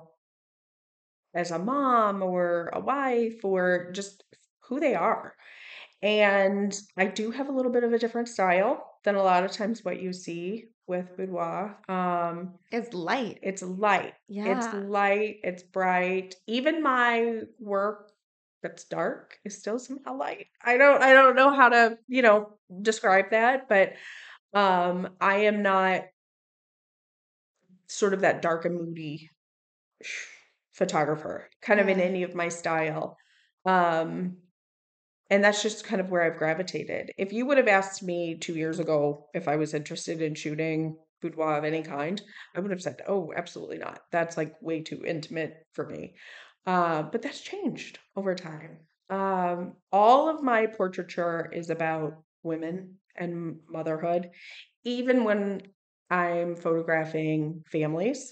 as a mom or a wife or just who they are. And I do have a little bit of a different style than a lot of times what you see with boudoir. It's light. It's light. It's Yeah. light, it's bright. Even my work that's dark is still somehow light. I don't know how to, describe that, but I am not sort of that dark and moody photographer kind of in Yeah. any of my style. Um and that's just kind of where I've gravitated. If you would have asked me 2 years ago if I was interested in shooting boudoir of any kind, I would have said, "Oh, absolutely not. That's, like, way too intimate for me." But that's changed over time. All of my portraiture is about women and motherhood, even when I'm photographing families,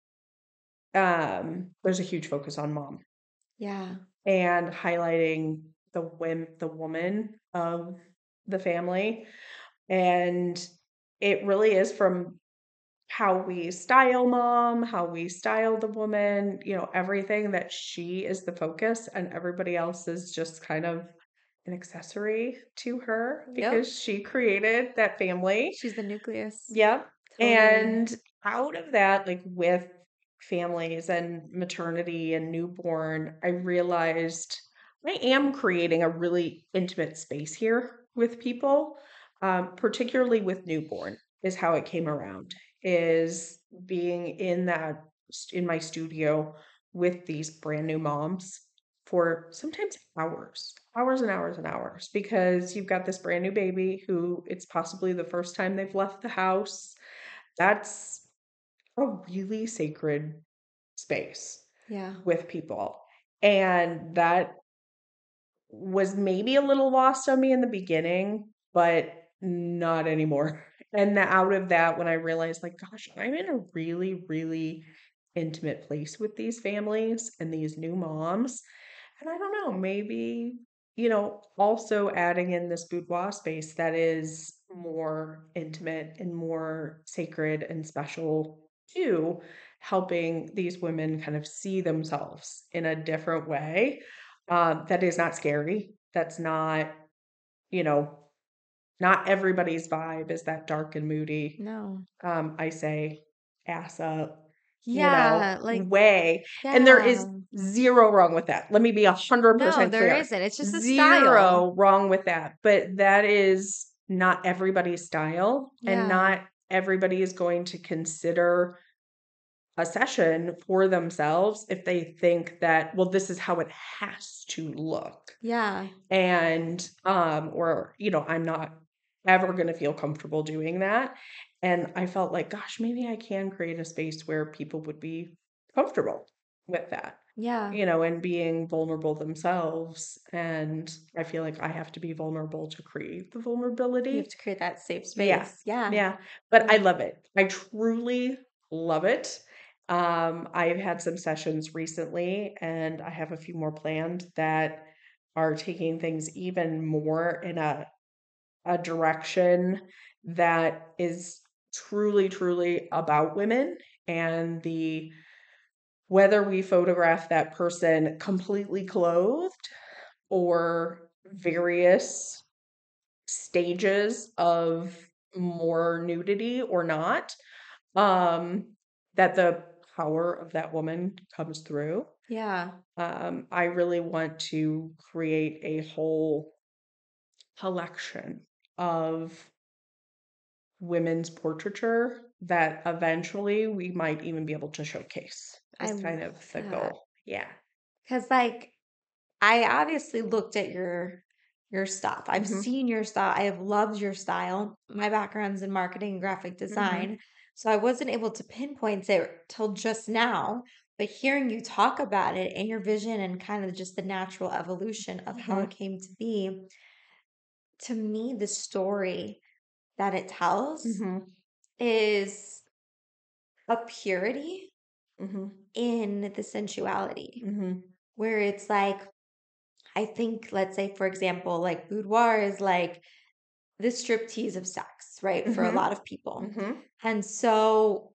there's a huge focus on mom Yeah. and highlighting the woman of the family. And it really is from how we style mom, how we style the woman, everything that she is the focus and everybody else is just kind of an accessory to her Yep. because she created that family. She's the nucleus. Yep. Totally. And out of that, like with families and maternity and newborn, I realized I am creating a really intimate space here with people, particularly with newborn, is how it came around, is being in my studio with these brand new moms for sometimes hours and hours and hours, because you've got this brand new baby who it's possibly the first time they've left the house. That's a really sacred space Yeah. with people. And that was maybe a little lost on me in the beginning, but not anymore. And out of that, when I realized, like, gosh, I'm in a really, really intimate place with these families and these new moms. And I don't know, maybe, also adding in this boudoir space that is more intimate and more sacred and special too, helping these women kind of see themselves in a different way, that is not scary. That's not, you know, not everybody's vibe is that dark and moody. No. I say ass up, Yeah, way. And there is yeah. zero wrong with that. Let me be No, 100% there clear. isn't. It's just a style. Zero wrong with that. But that is not everybody's style, and Yeah. not everybody is going to consider a session for themselves if they think that, well, this is how it has to look. Yeah. And or I'm not ever going to feel comfortable doing that. And I felt like, gosh, maybe I can create a space where people would be comfortable with that, Yeah. and being vulnerable themselves. And I feel like I have to be vulnerable to create the You vulnerability. have to create that safe Yeah. space. Yeah. Yeah. But I Yeah. love it. I truly love it. I've had some sessions recently, and I have a few more planned that are taking things even more in a direction that is truly, truly about women, and whether we photograph that person completely clothed or various stages of more nudity or not, that the power of that woman comes through. Yeah. I really want to create a whole collection of women's portraiture that eventually we might even be able to showcase. I Is kind love of the that. goal. Yeah. Because I obviously looked at your stuff. I've Mhm. seen your style. I have loved your style. My background's in marketing and graphic Mhm. design. So I wasn't able to pinpoint it till just now. But hearing you talk about it and your vision and kind of just the natural evolution of how it Mhm. came to be, to me, the story that it tells Mhm. is a purity Mhm. in the sensuality, Mhm. where it's like, I think, let's say, for example, like boudoir is like the striptease of sex, right? For a Mhm. lot of people. Mhm. And so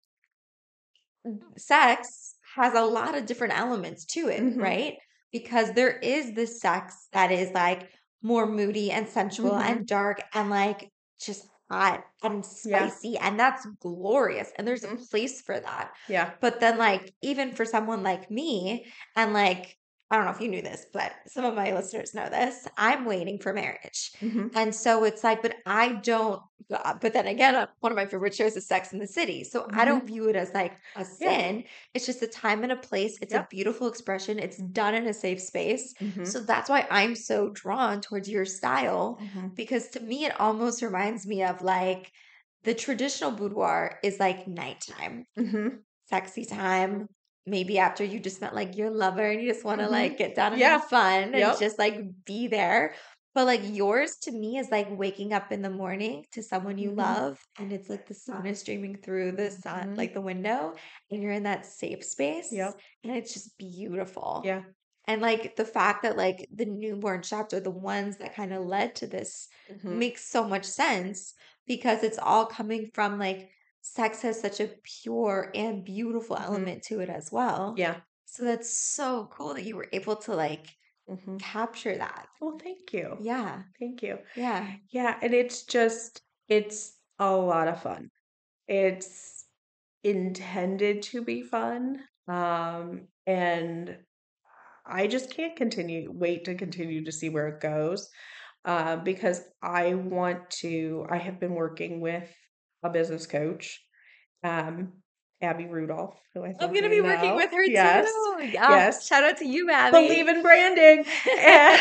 sex has a lot of different elements to it, Mhm. right? Because there is this sex that is like more moody and sensual Mhm. and dark and like just hot and Yeah. spicy. And that's glorious. And there's a Mhm. place for that. Yeah. But then, like, even for someone like me, and like, I don't know if you knew this, but some of my listeners know this, I'm waiting for marriage. Mhm. And so it's like, but I don't, but then again, one of my favorite shows is Sex in the City. So I don't Mhm. view it as like a Yeah. sin. It's just a time and a place. It's a Yep. beautiful expression. It's done in a safe space. Mhm. So that's why I'm so drawn towards your style, Mhm. because to me, it almost reminds me of like the traditional boudoir is like nighttime, Mhm. sexy time. Maybe after you just met like your lover and you just want to like Mhm. get down and Yeah. have fun and Yep. just like be there. But like yours to me is like waking up in the morning to someone you Mhm. love, and it's like the sun is streaming through the sun, Mhm. like the window, and you're in that safe space, Yep. and it's just beautiful. Yeah. And like the fact that like the newborn shots are the ones that kind of led to this Mhm. makes so much sense, because it's all coming from like sex has such a pure and beautiful Mhm. element to it as well. Yeah. So that's so cool that you were able to like Mhm. capture that. Well, thank you. Yeah. Thank you. Yeah. Yeah, and it's a lot of fun. It's intended to be fun. And I just can't wait to continue to see where it goes. Because I have been working with a business coach, um, Abby Rudolph, who I I'm think gonna you be working know. with her Yes. too. Yeah. Yes. Shout out to you, Abby. Believe in branding. And,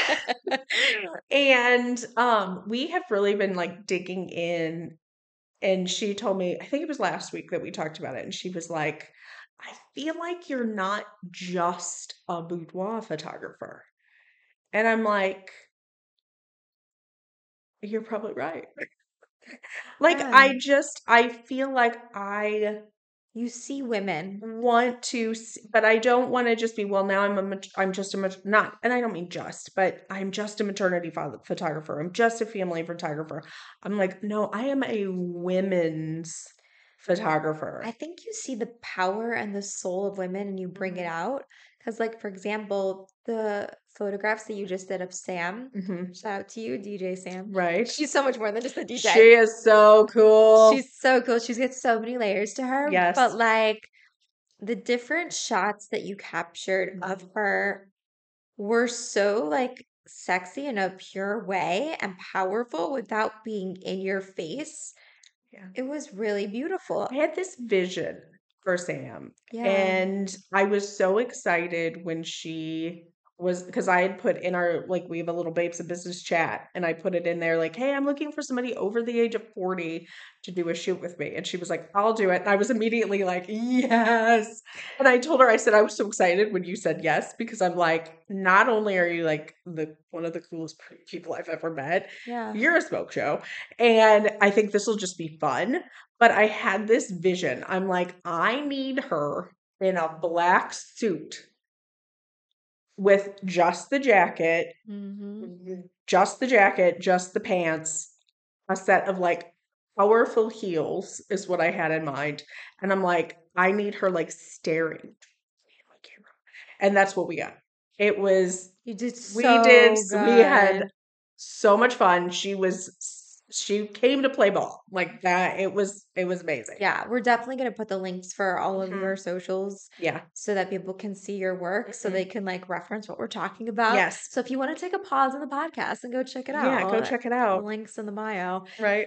and we have really been like digging in, and she told me, I think it was last week that we talked about it, and she was like, I feel like you're not just a boudoir photographer. And I'm like, you're probably right. Like Yeah. I feel like I You see women. want to, but I don't want to just be, well, now I'm just not, and I don't mean just, but I'm just a maternity photographer. I'm just a family photographer. I'm like, no, I am a women's photographer. I think you see the power and the soul of women and you bring it Mhm. out. Because, like, for example, the photographs that you just did of Sam, Mhm. shout out to you, DJ Sam. Right. She's so much more than just a DJ. She is so cool. She's so cool. She's got so many layers to her. Yes. But, like, the different shots that you captured of her were so like sexy in a pure way and powerful without being in your face. Yeah. It was really beautiful. I had this vision for Sam, Yeah. and I was so excited when she was because I had put in our like we have a little Babes of Business chat, and I put it in there like, hey, I'm looking for somebody over the age of 40 to do a shoot with me. And she was like, I'll do it. And I was immediately like, yes. And I told her, I said, I was so excited when you said yes, because I'm like, not only are you like the one of the coolest people I've ever met, Yeah. you're a smoke show. And I think this will just be fun. But I had this vision. I'm like, I need her in a black suit with just the jacket, just the pants, a set of like powerful heels is what I had in mind. And I'm like, I need her like staring at my camera. And that's what we got. It was You did we so did we had good. so much fun. She came to play ball like that. It was amazing. Yeah, we're definitely going to put the links for all of Mhm. your socials Yeah. so that people can see your work so Mhm. they can like reference what we're talking about. Yes. So if you want to take a pause in the podcast and go check it Yeah, go out, check it the out. links in the bio. Right.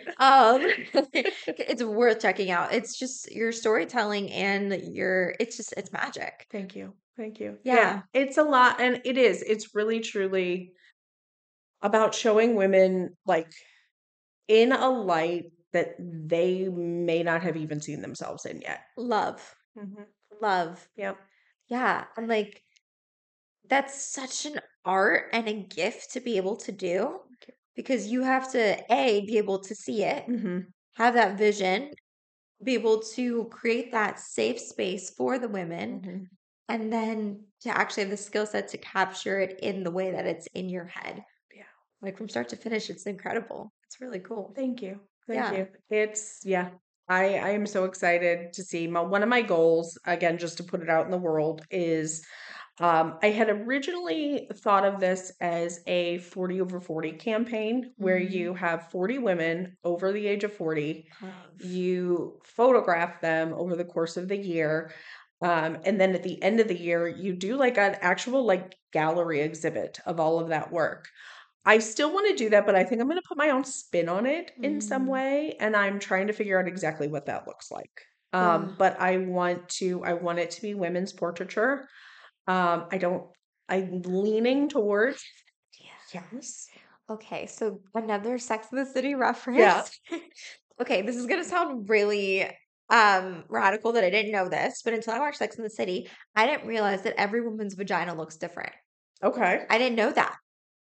It's worth checking out. It's just your storytelling and it's magic. Thank you. Thank you. Yeah. It's a lot, and it is. It's really truly about showing women like in a light that they may not have even seen themselves in yet. Love. Love. Yep. Yeah. And like that's such an art and a gift to be able to do because you have to be able to see it, have that vision, be able to create that safe space for the women, and then to actually have the skill set to capture it in the way that it's in your head. Yeah. Like from start to finish, it's incredible. It's really cool. Thank you. Yeah. Thank you. It's I am so excited to see one of my goals, again, just to put it out in the world, is I had originally thought of this as a 40 over 40 campaign where you have 40 women over the age of 40. You photograph them over the course of the year. And then at the end of the year, you do like an actual like gallery exhibit of all of that work. I still want to do that, but I think I'm going to put my own spin on it in some way. And I'm trying to figure out exactly what that looks like. But I want it to be women's portraiture. I'm leaning towards yes. Okay, so another Sex and the City reference. Yeah. Okay, this is gonna sound really radical that I didn't know this, but until I watched Sex and the City, I didn't realize that every woman's vagina looks different. Okay. I didn't know that.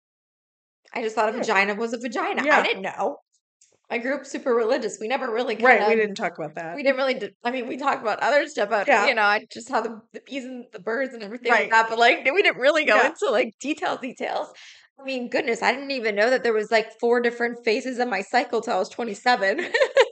I just thought a vagina was a vagina. Yeah. I didn't know. I grew up super religious. We never really Right. We didn't talk about that. we didn't really. I mean, we talked about other stuff, but Yeah. I just how the bees and the birds and everything Right. like that. But like, we didn't really go Yeah. into like details. I mean, goodness, I didn't even know that there was like 4 different phases of my cycle till I was 27.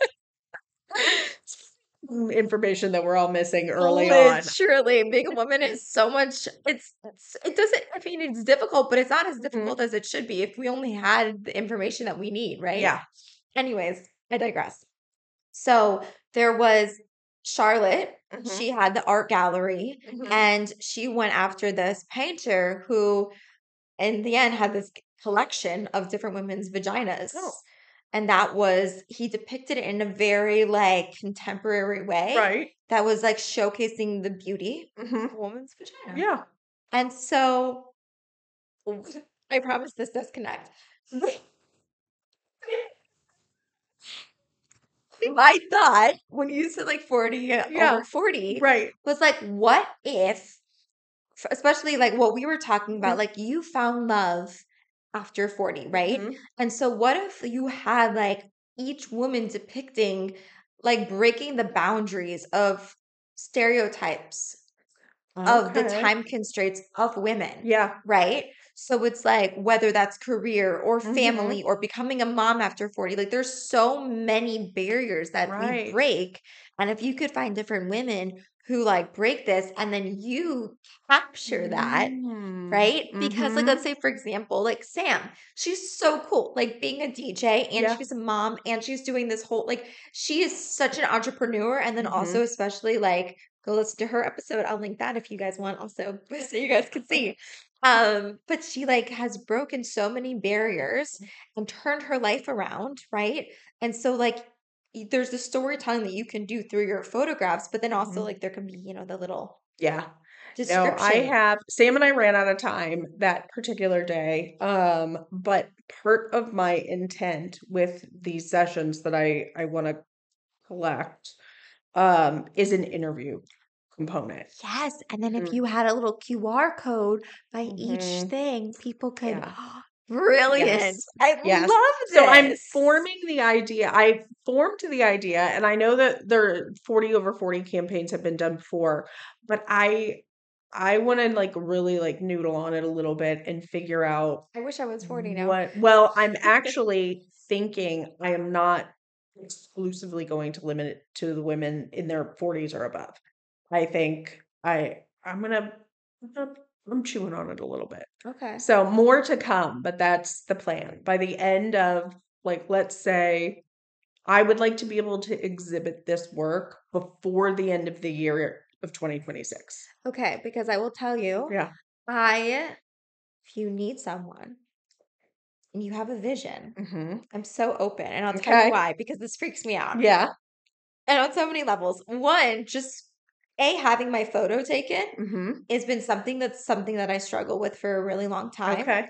Information that we're all missing early on. Literally, being a woman is so much. It doesn't. I mean, it's difficult, but it's not as difficult as it should be if we only had the information that we need, right? Yeah. Anyways, I digress. So there was Charlotte. She had the art gallery, and she went after this painter who, in the end, had this collection of different women's vaginas. Oh. And he depicted it in a very like contemporary way. Right. That was like showcasing the beauty of a woman's vagina. Yeah. And so I promise this does connect. My thought when you said like 40 over 40 Right. was like, what if, especially like what we were talking about, like you found love after 40, right? And so what if you had like each woman depicting like breaking the boundaries of stereotypes of the time constraints of women, Yeah. right? So it's like whether that's career or family or becoming a mom after 40, like there's so many barriers that we break. And if you could find different women who like break this and then you capture that, right? Because like, let's say for example, like Sam, she's so cool, like being a DJ and she's a mom and she's doing this whole, like she is such an entrepreneur. And then also especially like Go listen to her episode. I'll link that if you guys want also so you guys can see. But she like has broken so many barriers and turned her life around, right? And so like there's the storytelling that you can do through your photographs, but then also Mhm. like there can be, the little Yeah. No, description. Sam and I ran out of time that particular day. But part of my intent with these sessions that I want to collect, is an interview component. Yes, and then if Mhm. you had a little QR code by each Mhm. thing, people could Yeah. brilliant. Yes. I Yes. love So I'm this. forming the idea. I formed the idea, and I know that there 40 over 40 campaigns have been done before, but I want to like really like noodle on it a little bit and figure out I wish I was 40 now. well, I'm actually thinking I am not exclusively going to limit it to the women in their 40s or above. I think I'm chewing on it a little bit. Okay. So more to come, but that's the plan. By the end of like let's say I would like to be able to exhibit this work before the end of the year of 2026. Okay, because I will tell you, Yeah. if you need someone and you have a vision, Mm-hmm. I'm so open, and I'll tell you Okay. why, because this freaks me out. Yeah. And on so many levels. One, just having my photo taken Mm-hmm. has been something that I struggle with for a really long time. Okay.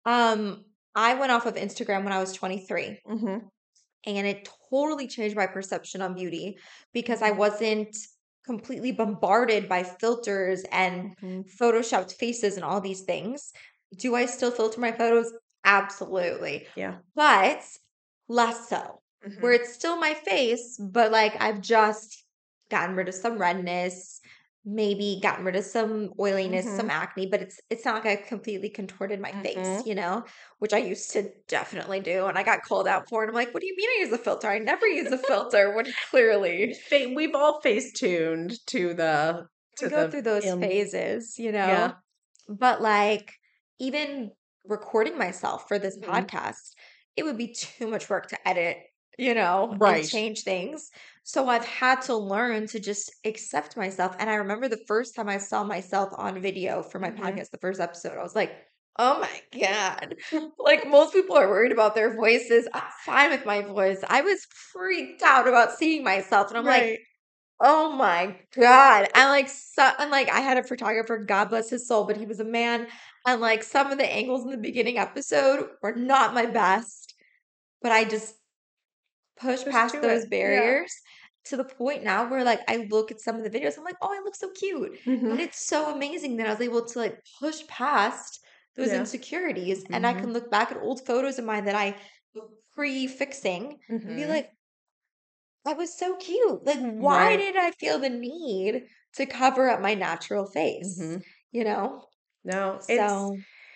I went off of Instagram when I was 23. Mm-hmm. And it totally changed my perception on beauty because I Mhm. wasn't completely bombarded by filters and Mhm. photoshopped faces and all these things. Do I still filter my photos? Absolutely. Yeah. But less so. Where Mhm. it's still my face, but like I've just gotten rid of some redness, maybe gotten rid of some oiliness, some Mhm. acne, but it's not like I completely contorted my face, Mhm. which I used to definitely do. And I got called out for it. I'm like, what do you mean I use a filter? I never use a filter. When clearly We've all face tuned to the we go through those um phases, yeah. But like even recording myself for this Mhm. podcast, it would be too much work to edit, and Right. change things. So I've had to learn to just accept myself. And I remember the first time I saw myself on video for my Mhm. podcast, the first episode, I was like, oh my God. Like most people are worried about their voices. I'm fine with my voice. I was freaked out about seeing myself. And I'm like, Right. oh my God. And like I had a photographer, God bless his soul, but he was a man. And like some of the angles in the beginning episode were not my best, but I just pushed Just past do it. those Yeah. barriers to the point now where like I look at some of the videos, I'm like, oh, I look so cute. And Mhm. it's so amazing that I was able to like push past those Yeah. insecurities. And I Mhm. can look back at old photos of mine that I was pre-fixing and be Mhm. like, I was so cute. Like, why Right. did I feel the need to cover up my natural face? Mhm. You know? No, So,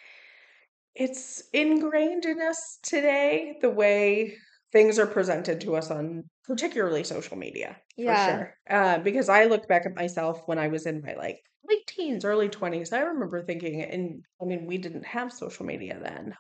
it's ingrained in us today the way things are presented to us on particularly social media, for yeah. sure. Because I look back at myself when I was in my like late teens, early 20s. I remember thinking, and I mean, we didn't have social media then.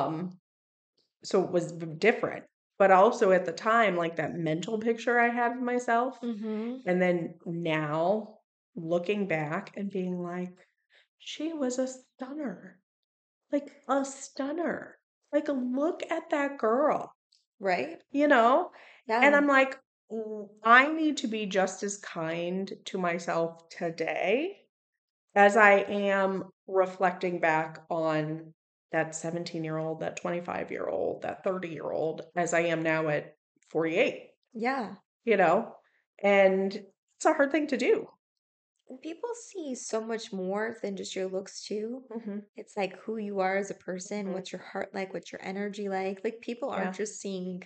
So it was different. But also at the time, like that mental picture I had of myself, Mm-hmm. and then now looking back and being like, she was a stunner. Like a stunner. Like, look at that girl, Right? you know? And Yeah. I'm like, I need to be just as kind to myself today as I am reflecting back on that 17-year-old, that 25-year-old, that 30-year-old, as I am now at 48, Yeah. you know? And it's a hard thing to do. And people see so much more than just your looks too. Hmm. It's like who you are as a person, Hmm. what's your heart like, what's your energy like. Like people aren't Yeah. just seeing,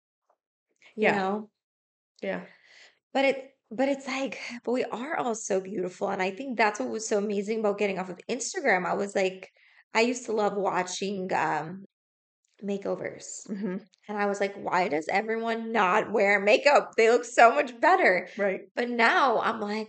you Yeah. know, Yeah. but it's like, but we are all so beautiful. And I think that's what was so amazing about getting off of Instagram. I was like, I used to love watching makeovers. Hmm. And I was like, why does everyone not wear makeup? They look so much better. Right. But now I'm like,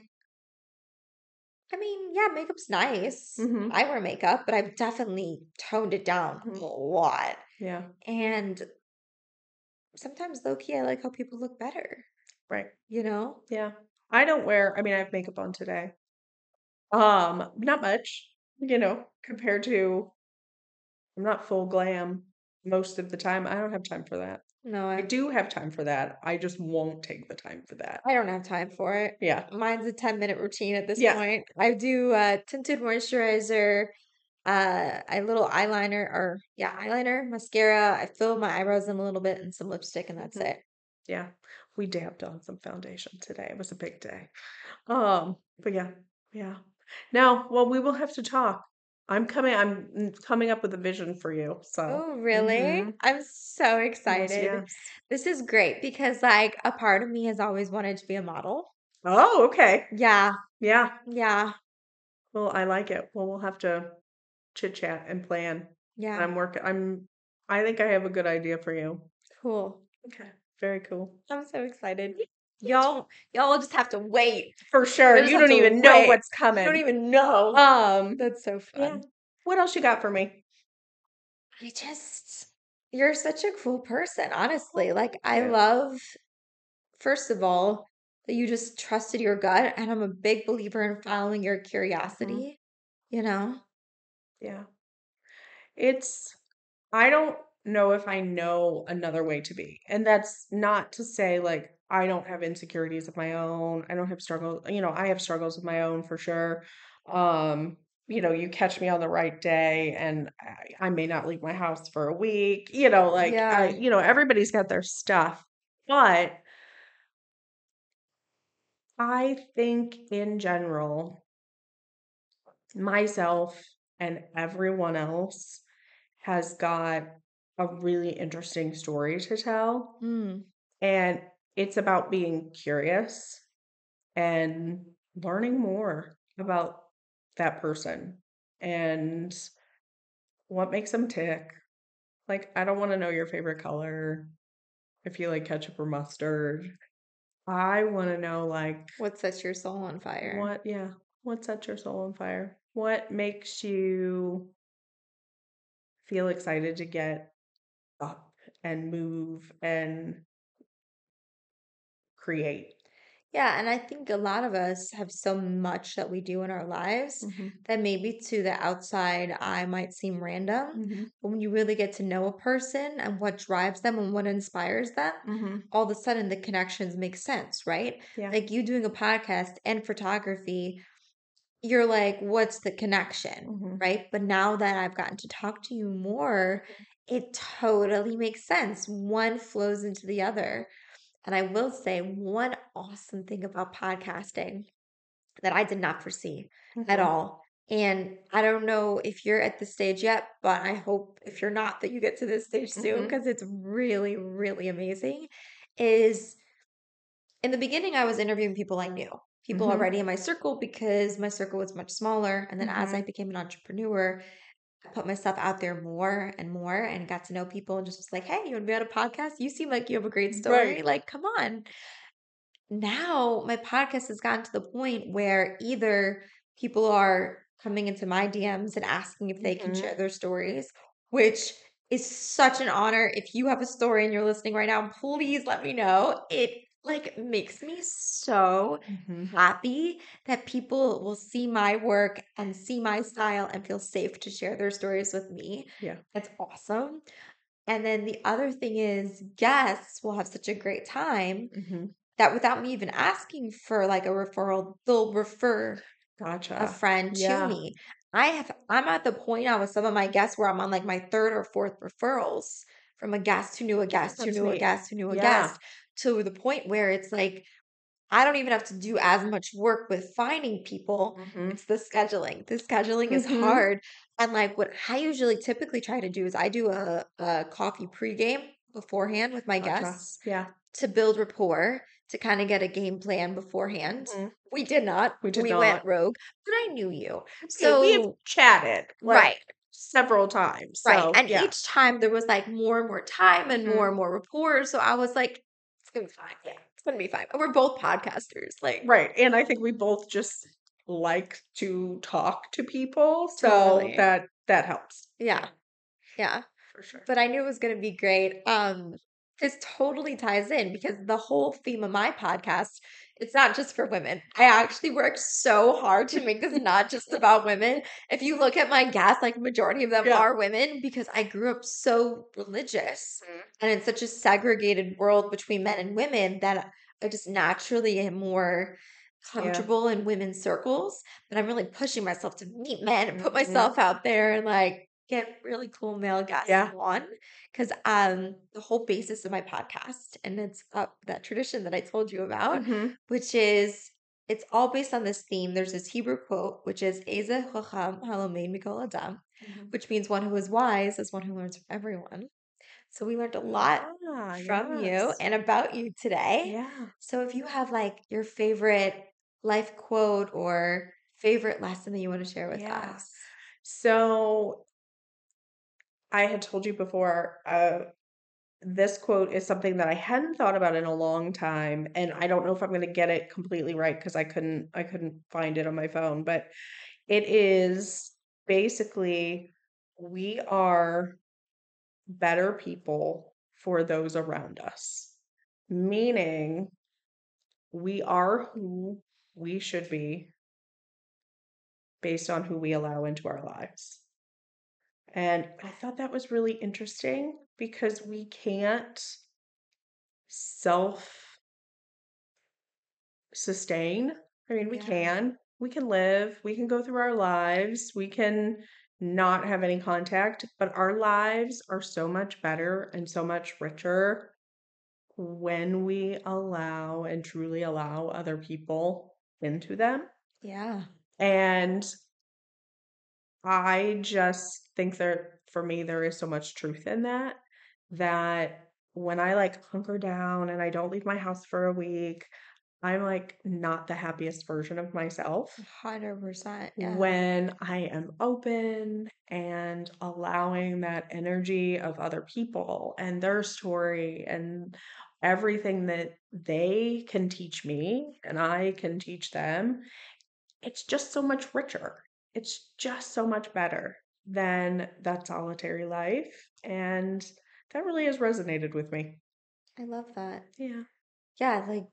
I mean, yeah, makeup's nice. Hmm. I wear makeup, but I've definitely toned it down Mhm. a lot. Yeah. And sometimes low key, I like how people look better, Right. you know? Yeah. I don't wear, I mean, I have makeup on today. Not much, compared to, I'm not full glam most of the time. I don't have time for that. No, I do have time for that. I just won't take the time for that. I don't have time for it. Yeah. Mine's a 10-minute routine at this Yeah. point. I do tinted moisturizer, a little eyeliner, mascara. I fill my eyebrows in a little bit and some lipstick, and that's Mhm. it. Yeah. We dabbed on some foundation today. It was a big day. But yeah. Now, well, we will have to talk. I'm coming up with a vision for you. So, Oh, really? mhm. I'm so Yes, excited. yes. This is great because, like, a part of me has always wanted to be a model. Oh, okay. Yeah, Yeah. yeah, Well, I like it. Well, we'll have to chit chat and plan. yeah. I think I have a good idea for you. Cool. Okay. Very cool. I'm so excited. Y'all will just have to wait. For sure. You'll just You have don't to even know wait. what's You don't coming. even know. That's so Yeah. fun. What else you got for me? You're such a cool person, honestly. Like, I you. love, first of all, that you just trusted your gut, and I'm a big believer in following your curiosity, you know? Yeah. I don't know if I know another way to be. And that's not to say like I don't have insecurities of my own. I don't have struggles, I have struggles of my own for sure. You catch me on the right day and I may not leave my house for a week, Yeah. everybody's got their stuff. But I think in general, myself and everyone else has got a really interesting story to tell. Mm. And it's about being curious and learning more about that person and what makes them tick. Like, I don't want to know your favorite color, if you like ketchup or mustard. I want to know, like, What sets your soul on fire? what sets your soul on fire? What makes you feel excited to get up and move and create? Yeah, and I think a lot of us have so much that we do in our lives that maybe to the outside eye might seem random. But when you really get to know a person and what drives them and what inspires them, all of a sudden the connections make sense, right? Yeah. Like you doing a podcast and photography, you're like, what's the connection, right? But now that I've gotten to talk to you more, it totally makes sense. One flows into the other. And I will say one awesome thing about podcasting that I did not foresee at all. And I don't know if you're at this stage yet, but I hope if you're not that you get to this stage soon because it's really, really amazing. Is in the beginning, I was interviewing people I knew, people already in my circle because my circle was much smaller. And then as I became an entrepreneur, I put myself out there more and got to know people and just was like, hey, you want to be on a podcast? You seem like you have a great story. Right. Like, come on. Now my podcast has gotten to the point where either people are coming into my DMs and asking if they can share their stories, which is such an honor. If you have a story and you're listening right now, please let me know. It like makes me so happy that people will see my work and see my style and feel safe to share their stories with me. Yeah. That's awesome. And then the other thing is guests will have such a great time that without me even asking for like a referral, they'll refer a Gotcha. friend to Yeah. me. I'm at the point now with some of my guests where I'm on like my third or fourth referrals from a guest who knew a guest who That's knew a neat. guest who knew a Yeah. guest to the point where it's like I don't even have to do as much work with finding people. It's the scheduling. The scheduling is hard. And like what I usually typically try to do is I do a coffee pregame beforehand with my Gotcha. guests Yeah. to build rapport, to kind of get a game plan beforehand. We did not. We did We went not. rogue, but I knew you. So we have So, chatted right, several times. right. So And yeah. each time there was like more and more time and more rapport. So I was like, it's going to be fine. Yeah, it's going to be fine. And we're both podcasters. Like, Right. And I think we both just like to talk to people. So Totally. that helps. yeah, yeah. For sure. But I knew it was going to be great. This totally ties in because the whole theme of my podcast It's not just for women. I actually worked so hard to make this not just about women. If you look at my guests, like majority of them Yeah. are women because I grew up so religious and in such a segregated world between men and women that I just naturally am more Yeah. comfortable in women's circles. But I'm really pushing myself to meet men and put Mhm. myself out there and like get really cool male guests Yeah. on. Because the whole basis of my podcast, and it's that tradition that I told you about, Mhm. which is it's all based on this theme. There's this Hebrew quote, which is Eze Chacham Halomein Mikol Adam, Mhm. which means one who is wise is one who learns from everyone. So we learned a lot Ah, from you yes. and about you today. Yeah. So if you have like your favorite life quote or favorite lesson that you want to share with Yeah. us. So I had told you before, this quote is something that I hadn't thought about in a long time, and I don't know if I'm going to get it completely right because I couldn't find it on my phone, but it is basically we are better people for those around us, meaning we are who we should be based on who we allow into our lives. And I thought that was really interesting because we can't self sustain. I mean, we Yeah. can. We can live, we can go through our lives, we can not have any contact, but our lives are so much better and so much richer when we allow and truly allow other people into them. Yeah. And I just think for me, there is so much truth in that, that when I like hunker down and I don't leave my house for a week, I'm like not the happiest version of myself. 100%. Yeah. When I am open and allowing that energy of other people and their story and everything that they can teach me and I can teach them, it's just so much richer. It's just so much better than that solitary life. And that really has resonated with me. I love that. Yeah. Yeah, like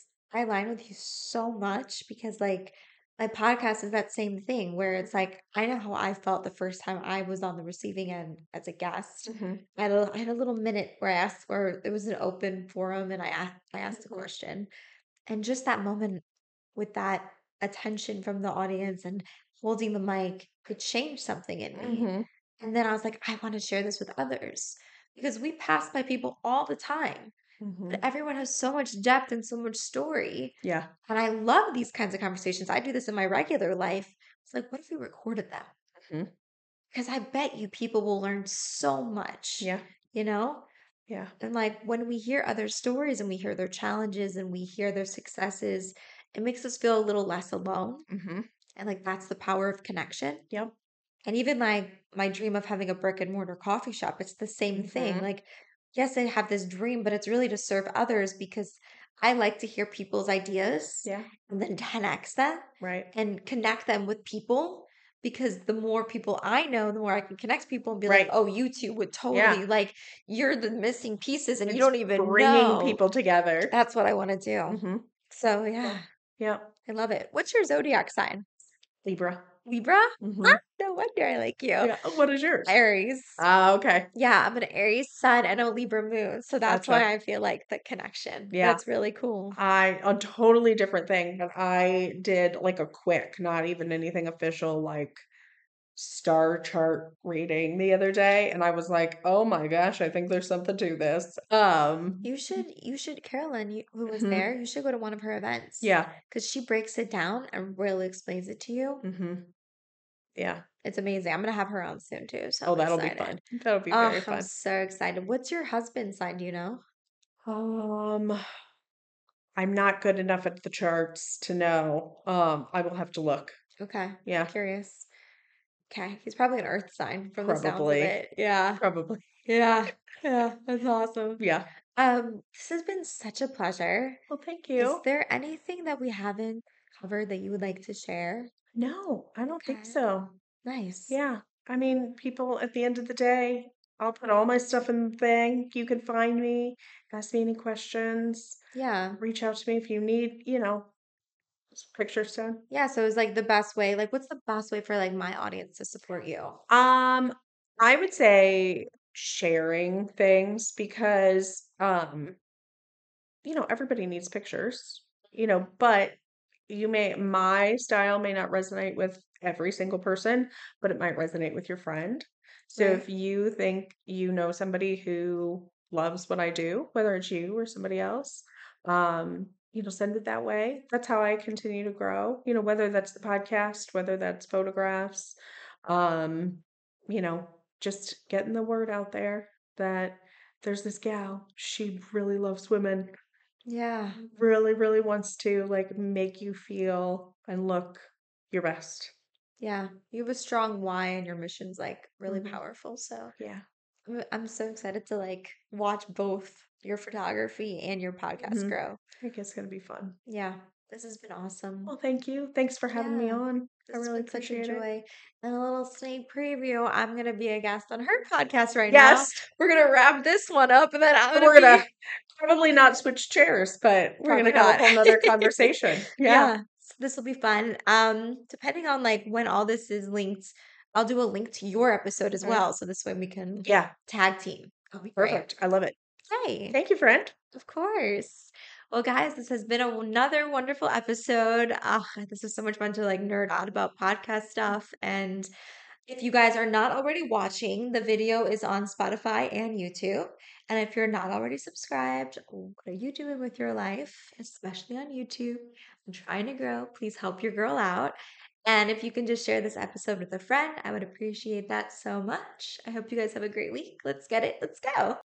I align with you so much because like my podcast is that same thing where it's like I know how I felt the first time I was on the receiving end as a guest. Mhm. I had a little minute where I asked, where it was an open forum and I asked a Mhm. question. And just that moment with that attention from the audience and holding the mic could change something in me. Mhm. And then I was like, I want to share this with others because we pass by people all the time. But Mhm. everyone has so much depth and so much story. Yeah. And I love these kinds of conversations. I do this in my regular life. It's like, what if we recorded them? Mhm. Because I bet you people will learn so much, Yeah. you know? Yeah. And like when we hear other stories and we hear their challenges and we hear their successes, it makes us feel a little less alone. Mhm. And like that's the power of connection. Yep. And even like my dream of having a brick and mortar coffee shop, it's the same thing. Mhm. Like, yes, I have this dream, but it's really to serve others because I like to hear people's ideas Yeah. and then 10x them Right. and connect them with people. Because the more people I know, the more I can connect people and be like, Right. oh, you two would Yeah. totally like, you're the missing pieces and you It's don't even bringing know. people together. That's what I want to do. Mhm. So, yeah, Yep. I love it. What's your zodiac sign? Libra. Libra? Mhm. No wonder I like you. Yeah. What is yours? Aries. Ah, okay. Yeah, I'm an Aries sun and a Libra moon. So that's why Gotcha. I feel like the connection. Yeah. That's really cool. A totally different thing, but I did like a quick, not even anything official, like star chart reading the other day, and I was like, "Oh my gosh, I think there's something to this." You should, Carolyn, who was Mhm. there, you should go to one of her events Yeah. because she breaks it down and really explains it to you. Mhm. Yeah. It's amazing. I'm gonna have her on soon too, so Oh, I'm that'll be excited. fun. That'll be Oh, very I'm fun. so excited. What's your husband's sign? Do you know? Um, I'm not good enough at the charts to know. I will have to look. Okay, Yeah, curious. Okay, he's probably an earth sign from the sounds of probably. it. Yeah. Probably. Yeah. Yeah. That's awesome. Yeah. This has been such a pleasure. Well, thank Is you. there anything that we haven't covered that you would like to share? No, I don't think Okay. so. Nice. Yeah. I mean, people at the end of the day, I'll put all my stuff in the thing. You can find me, ask me any questions, Yeah. reach out to me if you need, pictures done. Yeah. So it was like the best way. Like, what's the best way for like my audience to support you? I would say sharing things because everybody needs pictures, but my style may not resonate with every single person, but it might resonate with your friend. So Right. if you think you know somebody who loves what I do, whether it's you or somebody else, send it that way. That's how I continue to grow, whether that's the podcast, whether that's photographs, um, you know, just getting the word out there that there's this gal, she really loves women, Yeah. really, really wants to like make you feel and look your best. Yeah. You have a strong why and your mission's like really Mhm. powerful. So Yeah. I'm so excited to like watch both your photography and your podcast Mhm. grow. I think it's gonna be fun. Yeah. This has been awesome. Well, thank you. Thanks for having me Yeah. on. I This has really been such a appreciate it. joy. And a little sneak preview. I'm gonna be a guest on her podcast right now. Yes. We're gonna wrap this one up and then I'm gonna We're gonna be probably not switch chairs, but we're probably gonna have a not. whole nother conversation. Yeah. Yeah. So this will be fun. Depending on like when all this is linked, I'll do a link to your episode as Okay. well. So this way we can Yeah. tag team. That'll be great. Perfect. I love it. Okay. Thank you, friend. Of course. Well, guys, this has been another wonderful episode. This is so much fun to like nerd out about podcast stuff. And if you guys are not already watching, the video is on Spotify and YouTube. And if you're not already subscribed, what are you doing with your life, especially on YouTube? I'm trying to grow. Please help your girl out. And if you can just share this episode with a friend, I would appreciate that so much. I hope you guys have a great week. Let's get it. Let's go.